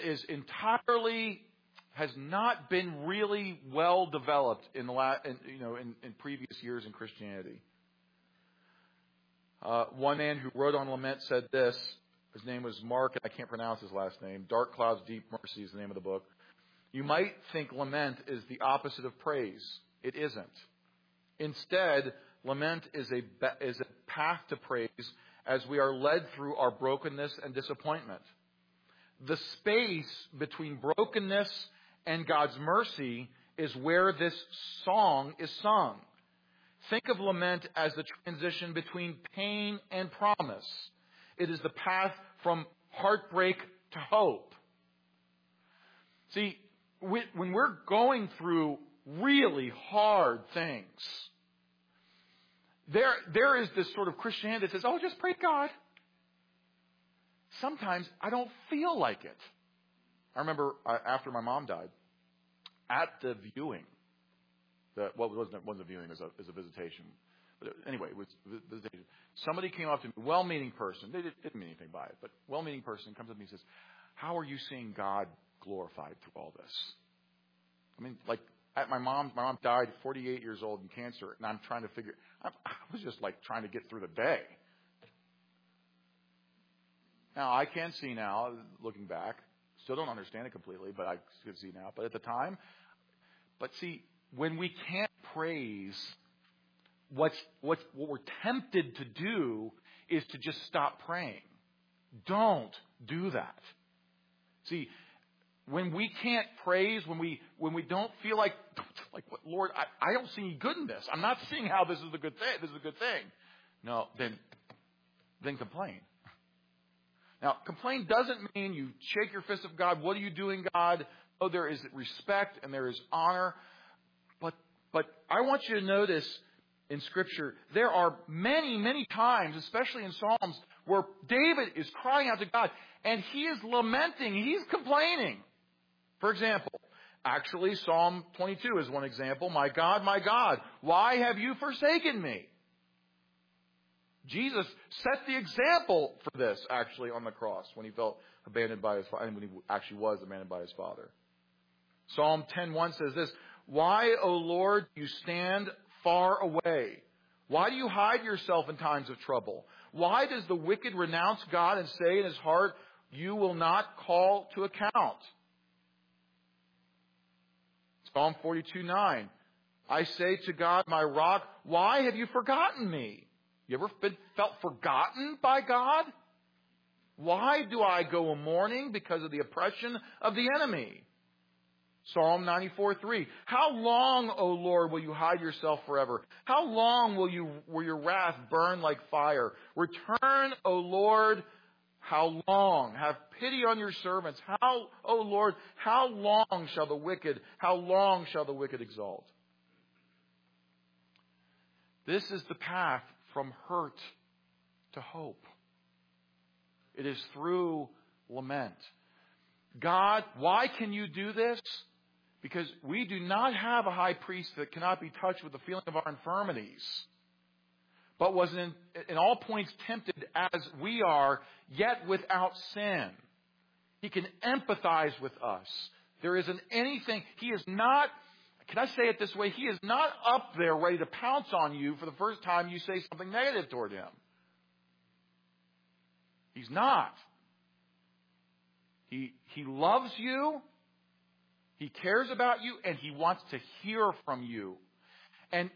has not been really well developed in previous years in Christianity. One man who wrote on lament said this. His name was Mark, and I can't pronounce his last name. Dark Clouds, Deep Mercy is the name of the book. You might think lament is the opposite of praise. It isn't. Instead, lament is a path to praise as we are led through our brokenness and disappointment. The space between brokenness and God's mercy is where this song is sung. Think of lament as the transition between pain and promise. It is the path from heartbreak to hope. See, when we're going through really hard things, there is this sort of Christianity that says, oh, just pray to God. Sometimes I don't feel like it. I remember after my mom died, at the viewing, it wasn't a viewing, it was a visitation. But anyway, it was visitation. Somebody came up to me, well-meaning person. They didn't mean anything by it, but well-meaning person comes up to me and says, how are you seeing God glorified through all this? I mean, like, my mom died 48 years old in cancer, and I'm trying to I was just like trying to get through the day. Now, I can see now, looking back, still don't understand it completely, but I can see now. But at the time, see, when we can't praise, what we're tempted to do is to just stop praying. Don't do that. See, when we can't praise, when we don't feel like Lord, I don't see any good in this. I'm not seeing how this is a good thing. This is a good thing. No, then complain. Now, complain doesn't mean you shake your fist at God. What are you doing, God? Oh, there is respect and there is honor. But I want you to notice in Scripture, there are many, many times, especially in Psalms, where David is crying out to God and he is lamenting. He's complaining. For example, actually, Psalm 22 is one example. My God, why have you forsaken me? Jesus set the example for this, actually, on the cross when he felt abandoned by his father, and when he actually was abandoned by his father. Psalm 10:1 says this, why, O Lord, do you stand far away? Why do you hide yourself in times of trouble? Why does the wicked renounce God and say in his heart, you will not call to account? Psalm 42:9, I say to God, my rock, why have you forgotten me? You ever felt forgotten by God? Why do I go a mourning because of the oppression of the enemy? Psalm 94:3. How long, O Lord, will you hide yourself forever? How long will your wrath burn like fire? Return, O Lord, how long? Have pity on your servants. How, O Lord, how long shall the wicked exalt? This is the path from hurt to hope. It is through lament. God, why can you do this? Because we do not have a high priest that cannot be touched with the feeling of our infirmities, but was in all points tempted as we are, yet without sin. He can empathize with us. There isn't anything, he is not, can I say it this way? He is not up there ready to pounce on you for the first time you say something negative toward him. He's not. He loves you. He cares about you, and he wants to hear from you. And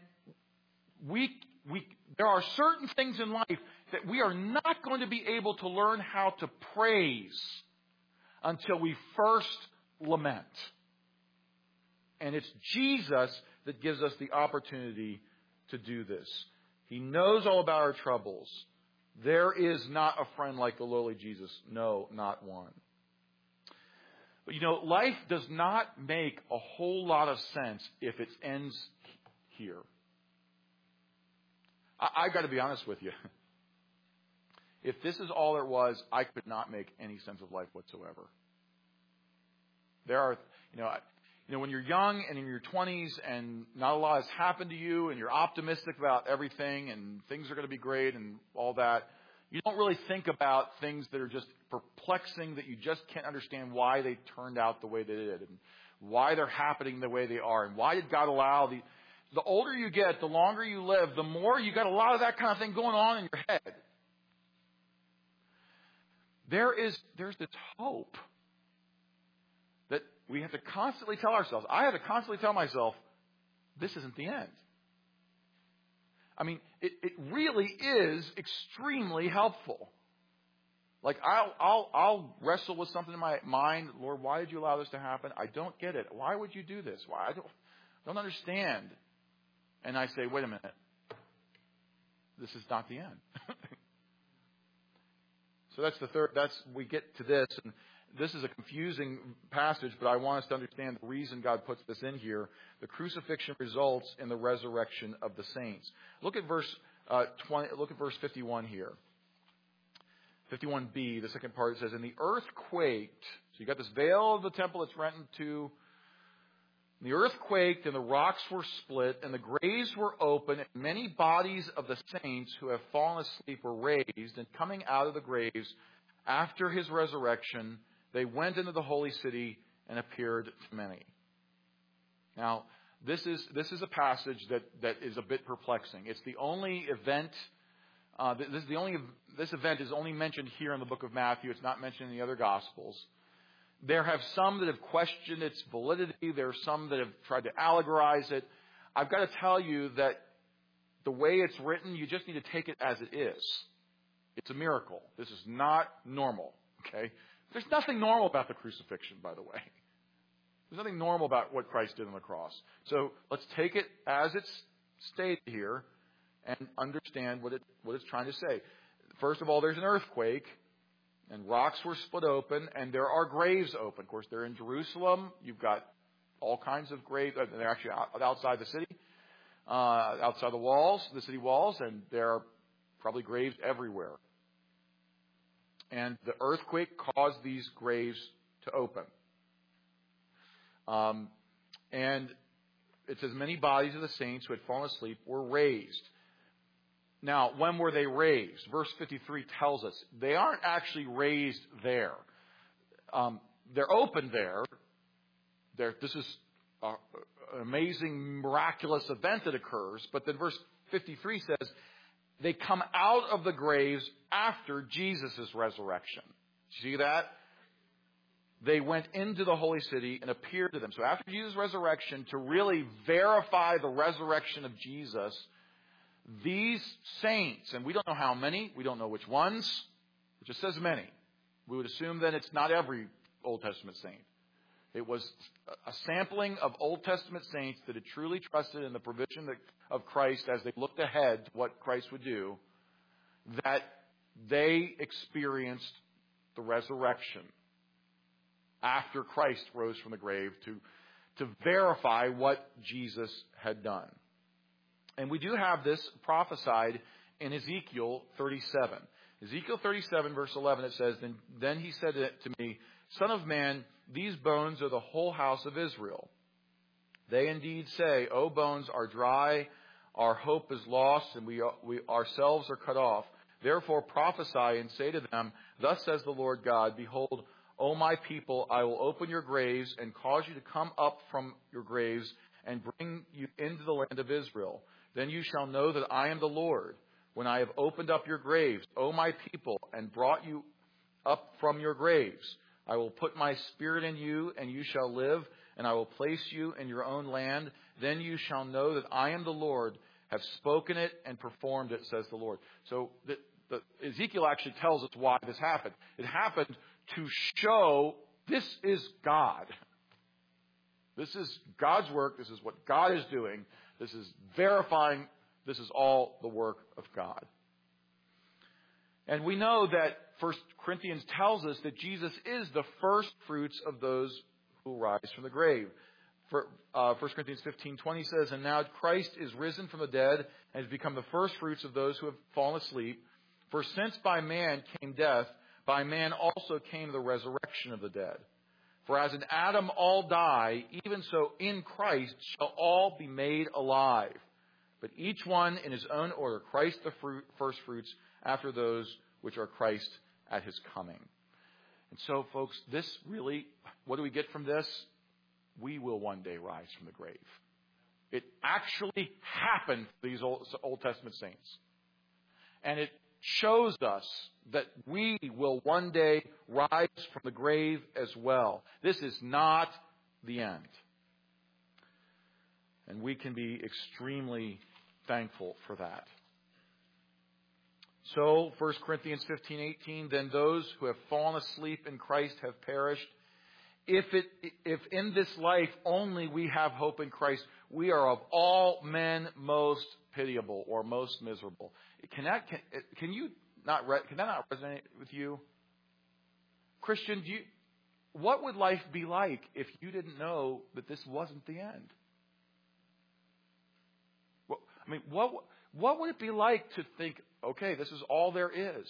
there are certain things in life that we are not going to be able to learn how to praise until we first lament. And it's Jesus that gives us the opportunity to do this. He knows all about our troubles. There is not a friend like the lowly Jesus. No, not one. But life does not make a whole lot of sense if it ends here. I've got to be honest with you. If this is all there was, I could not make any sense of life whatsoever. There are, when you're young and in your 20s and not a lot has happened to you and you're optimistic about everything and things are going to be great and all that, you don't really think about things that are just perplexing, that you just can't understand why they turned out the way they did and why they're happening the way they are and why did God allow the older you get, the longer you live, the more you got a lot of that kind of thing going on in your head. There's this hope that we have to constantly tell ourselves. I have to constantly tell myself, this isn't the end. I mean, it really is extremely helpful. Like I'll wrestle with something in my mind. Lord, why did you allow this to happen? I don't get it. Why would you do this? Why? I don't understand. And I say, wait a minute. This is not the end. So that's the third. We get to this, and this is a confusing passage, but I want us to understand the reason God puts this in here. The crucifixion results in the resurrection of the saints. Look at verse 20. Look at verse 51 here. 51b, the second part, it says, "And the earth quaked." So you got this veil of the temple that's rent in two. "And the earth quaked, and the rocks were split, and the graves were open, and many bodies of the saints who have fallen asleep were raised. And coming out of the graves after his resurrection, they went into the holy city and appeared to many." Now, this is a passage that is a bit perplexing. It's the only event. This event is only mentioned here in the book of Matthew. It's not mentioned in the other Gospels. There have some that have questioned its validity. There are some that have tried to allegorize it. I've got to tell you that the way it's written, you just need to take it as it is. It's a miracle. This is not normal. Okay? There's nothing normal about the crucifixion, by the way. There's nothing normal about what Christ did on the cross. So let's take it as it's stated here and understand what it's trying to say. First of all, there's an earthquake, and rocks were split open, and there are graves open. Of course, they're in Jerusalem. You've got all kinds of graves. They're actually outside the city, outside the city walls, and there are probably graves everywhere. And the earthquake caused these graves to open. And it says, "Many bodies of the saints who had fallen asleep were raised." Now, when were they raised? Verse 53 tells us they aren't actually raised there. They're open there. This is an amazing, miraculous event that occurs. But then verse 53 says they come out of the graves after Jesus' resurrection. See that? They went into the holy city and appeared to them. So after Jesus' resurrection, to really verify the resurrection of Jesus, these saints, and we don't know how many, we don't know which ones, it just says many. We would assume that it's not every Old Testament saint. It was a sampling of Old Testament saints that had truly trusted in the provision of Christ as they looked ahead to what Christ would do, that they experienced the resurrection after Christ rose from the grave to verify what Jesus had done. And we do have this prophesied in Ezekiel 37. Ezekiel 37, verse 11, it says, Then he said to me, Son of man, these bones are the whole house of Israel. They indeed say, O bones are dry, our hope is lost, and we ourselves are cut off. Therefore prophesy and say to them, Thus says the Lord God, Behold, O my people, I will open your graves and cause you to come up from your graves and bring you into the land of Israel. Then you shall know that I am the Lord, when I have opened up your graves, O my people, and brought you up from your graves. I will put my spirit in you, and you shall live, and I will place you in your own land. Then you shall know that I am the Lord, have spoken it and performed it, says the Lord. So Ezekiel actually tells us why this happened. It happened to show this is God. This is God's work. This is what God is doing. This is verifying this is all the work of God. And we know that 1 Corinthians tells us that Jesus is the first fruits of those who rise from the grave. 1 Corinthians 15:20 says, And now Christ is risen from the dead and has become the first fruits of those who have fallen asleep. For since by man came death, by man also came the resurrection of the dead. For as in Adam all die, even so in Christ shall all be made alive. But each one in his own order, Christ the first fruits, after those which are Christ at his coming. And so, folks, this really, what do we get from this? We will one day rise from the grave. It actually happened to these Old Testament saints. And it shows us that we will one day rise from the grave as well. This is not the end. And we can be extremely thankful for that. So, 1 Corinthians 15:18, Then those who have fallen asleep in Christ have perished. If in this life only we have hope in Christ, we are of all men most pitiable or most miserable. Can that not resonate with you? Christian, what would life be like if you didn't know that this wasn't the end? What would it be like to think, okay, this is all there is?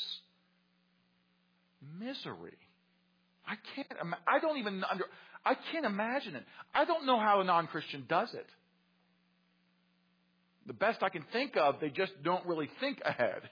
Misery. I can't imagine it. I don't know how a non-Christian does it. The best I can think of, they just don't really think ahead.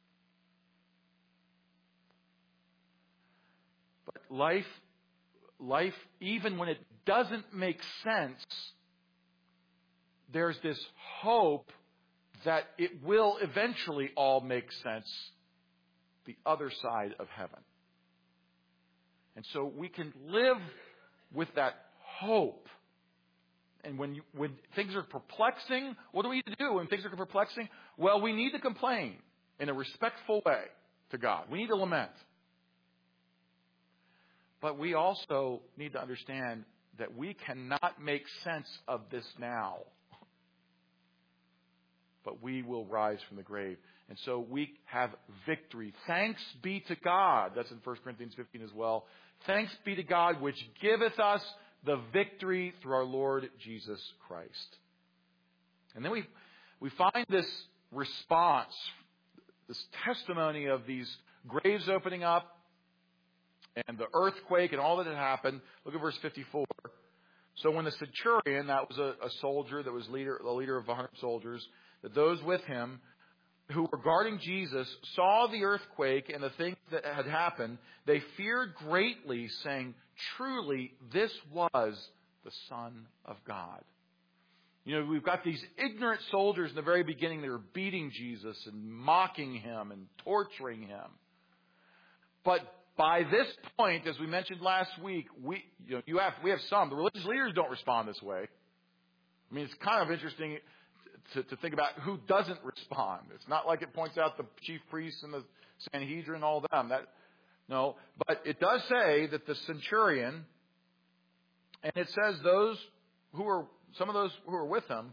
But life, even when it doesn't make sense, there's this hope that it will eventually all make sense the other side of heaven. And so we can live with that hope. And when things are perplexing, what do we need to do when things are perplexing? Well, we need to complain in a respectful way to God. We need to lament. But we also need to understand that we cannot make sense of this now. But we will rise from the grave. And so we have victory. Thanks be to God. That's in 1 Corinthians 15 as well. Thanks be to God which giveth us the victory through our Lord Jesus Christ. And then we find this response, this testimony of these graves opening up and the earthquake and all that had happened. Look at verse 54. So when the centurion, that was a soldier that was the leader of 100 soldiers, that those with him who were guarding Jesus saw the earthquake and the things that had happened, they feared greatly, saying, truly, this was the Son of God. You know, we've got these ignorant soldiers in the very beginning that are beating Jesus and mocking him and torturing him. But by this point, as we mentioned last week, we have some. The religious leaders don't respond this way. I mean, it's kind of interesting to think about who doesn't respond. It's not like it points out the chief priests and the Sanhedrin and all them. No, but it does say that the centurion, and it says some of those who were with him,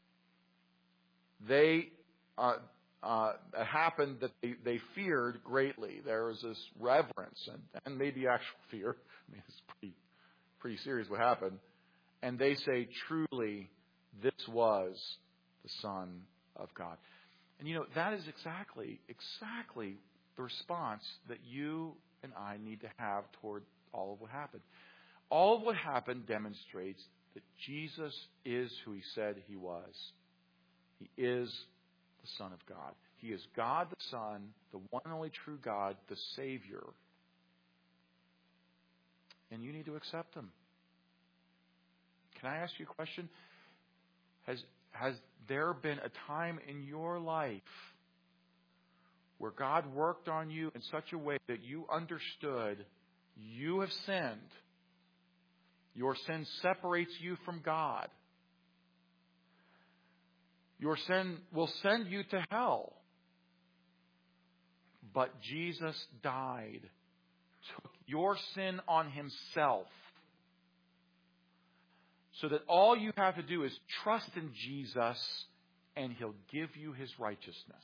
they happened that they feared greatly. There was this reverence and maybe actual fear. I mean, it's pretty serious what happened. And they say, truly, this was the Son of God. And that is exactly the response that you and I need to have toward all of what happened. All of what happened demonstrates that Jesus is who he said he was. He is the Son of God. He is God the Son, the one and only true God, the Savior. And you need to accept him. Can I ask you a question? Has there been a time in your life where God worked on you in such a way that you understood you have sinned? Your sin separates you from God. Your sin will send you to hell. But Jesus died, took your sin on himself, so that all you have to do is trust in Jesus and he'll give you his righteousness.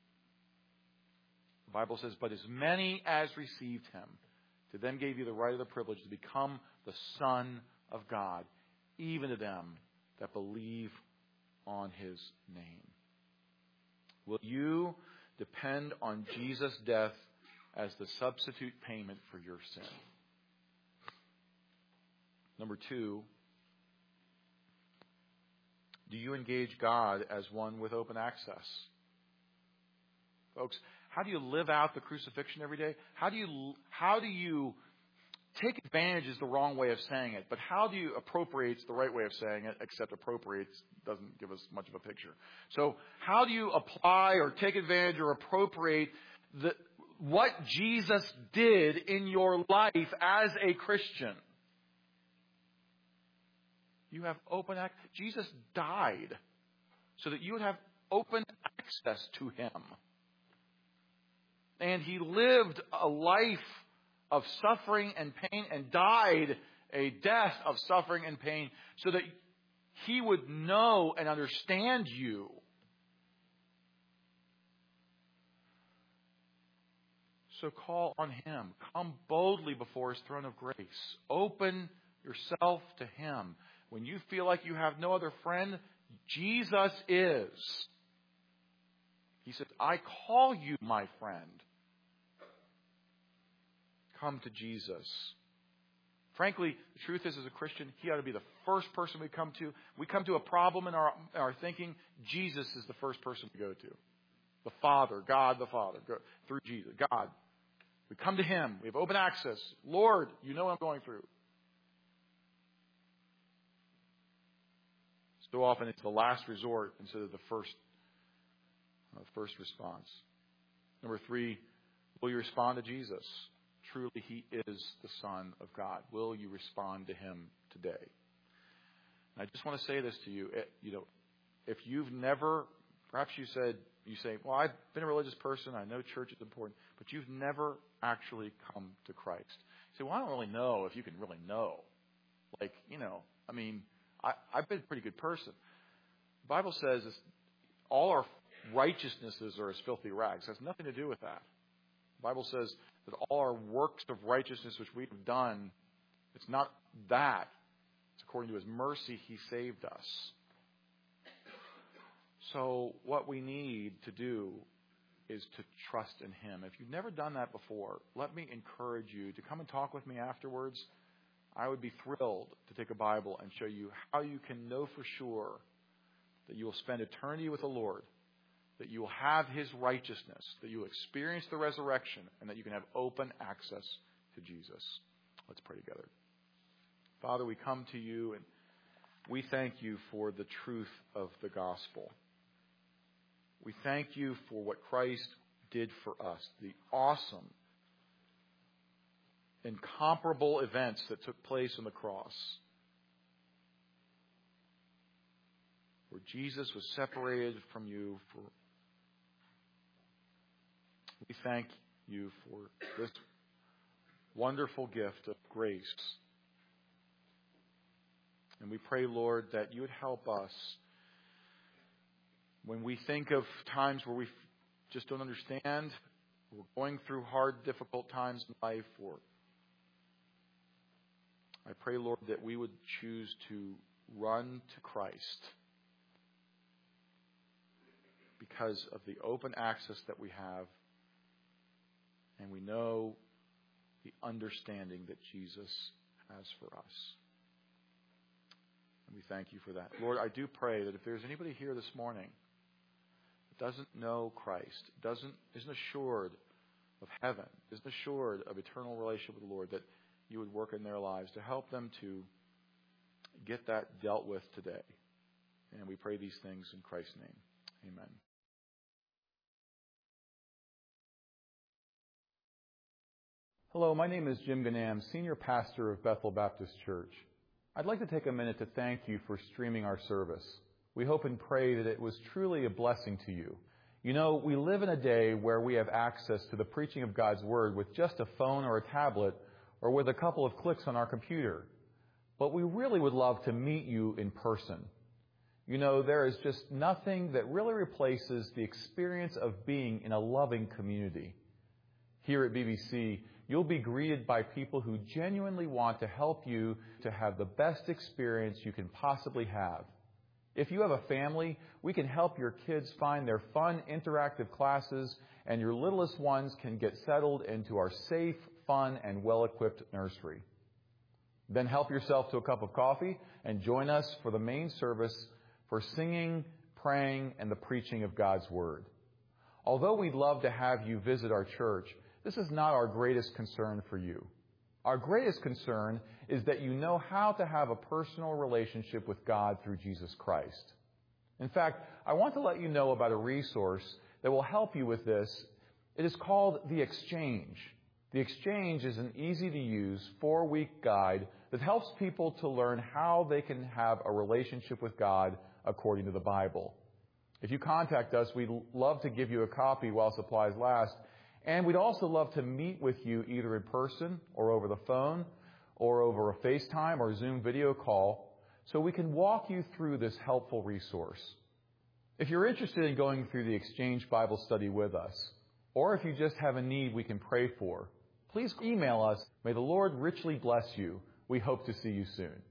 The Bible says, but as many as received him, to them gave you the right of the privilege to become the Son of God, even to them that believe on his name. Will you depend on Jesus' death as the substitute payment for your sin? Number 2, do you engage God as one with open access? Folks, how do you live out the crucifixion every day? How do you take advantage is the wrong way of saying it, but how do you appropriate's the right way of saying it, except appropriate's doesn't give us much of a picture. So how do you apply or take advantage or appropriate what Jesus did in your life as a Christian? You have open access. Jesus died so that you would have open access to him. And he lived a life of suffering and pain and died a death of suffering and pain so that he would know and understand you. So call on Him. Come boldly before His throne of grace. Open yourself to Him. When you feel like you have no other friend, Jesus is. He said, I call you my friend. Come to Jesus. Frankly, the truth is, as a Christian, He ought to be the first person we come to. We come to a problem in our thinking, Jesus is the first person we go to. The Father, God the Father, through Jesus, God. We come to Him. We have open access. Lord, you know what I'm going through. So often it's the last resort instead of the first response. Number 3, will you respond to Jesus? Truly, He is the Son of God. Will you respond to Him today? And I just want to say this to you. If you've never, perhaps you say, well, I've been a religious person. I know church is important. But you've never actually come to Christ. You say, well, I don't really know if you can really know. I've been a pretty good person. The Bible says all our righteousnesses are as filthy rags. It has nothing to do with that. The Bible says that all our works of righteousness which we have done, it's not that. It's according to His mercy He saved us. So what we need to do is to trust in Him. If you've never done that before, let me encourage you to come and talk with me afterwards. I would be thrilled to take a Bible and show you how you can know for sure that you will spend eternity with the Lord, that you will have His righteousness, that you will experience the resurrection, and that you can have open access to Jesus. Let's pray together. Father, we come to You and we thank You for the truth of the gospel. We thank You for what Christ did for us, the awesome, incomparable events that took place on the cross, where Jesus was separated from You. We thank You for this wonderful gift of grace. And we pray, Lord, that You would help us when we think of times where we just don't understand, we're going through hard, difficult times in life, or I pray, Lord, that we would choose to run to Christ because of the open access that we have, and we know the understanding that Jesus has for us. And we thank You for that. Lord, I do pray that if there's anybody here this morning that doesn't know Christ, isn't assured of heaven, isn't assured of eternal relationship with the Lord, that You would work in their lives to help them to get that dealt with today. And we pray these things in Christ's name. Amen. Hello, my name is Jim Ganam, Senior Pastor of Bethel Baptist Church. I'd like to take a minute to thank you for streaming our service. We hope and pray that it was truly a blessing to you. You know, we live in a day where we have access to the preaching of God's Word with just a phone or a tablet or with a couple of clicks on our computer. But we really would love to meet you in person. You know, there is just nothing that really replaces the experience of being in a loving community. Here at BBC, you'll be greeted by people who genuinely want to help you to have the best experience you can possibly have. If you have a family, we can help your kids find their fun, interactive classes, and your littlest ones can get settled into our safe, fun, and well-equipped nursery. Then help yourself to a cup of coffee and join us for the main service for singing, praying, and the preaching of God's Word. Although we'd love to have you visit our church, this is not our greatest concern for you. Our greatest concern is that you know how to have a personal relationship with God through Jesus Christ. In fact, I want to let you know about a resource that will help you with this. It is called The Exchange. The Exchange is an easy-to-use 4-week guide that helps people to learn how they can have a relationship with God according to the Bible. If you contact us, we'd love to give you a copy while supplies last. And we'd also love to meet with you either in person or over the phone or over a FaceTime or Zoom video call so we can walk you through this helpful resource. If you're interested in going through the Exchange Bible study with us, or if you just have a need we can pray for, please email us. May the Lord richly bless you. We hope to see you soon.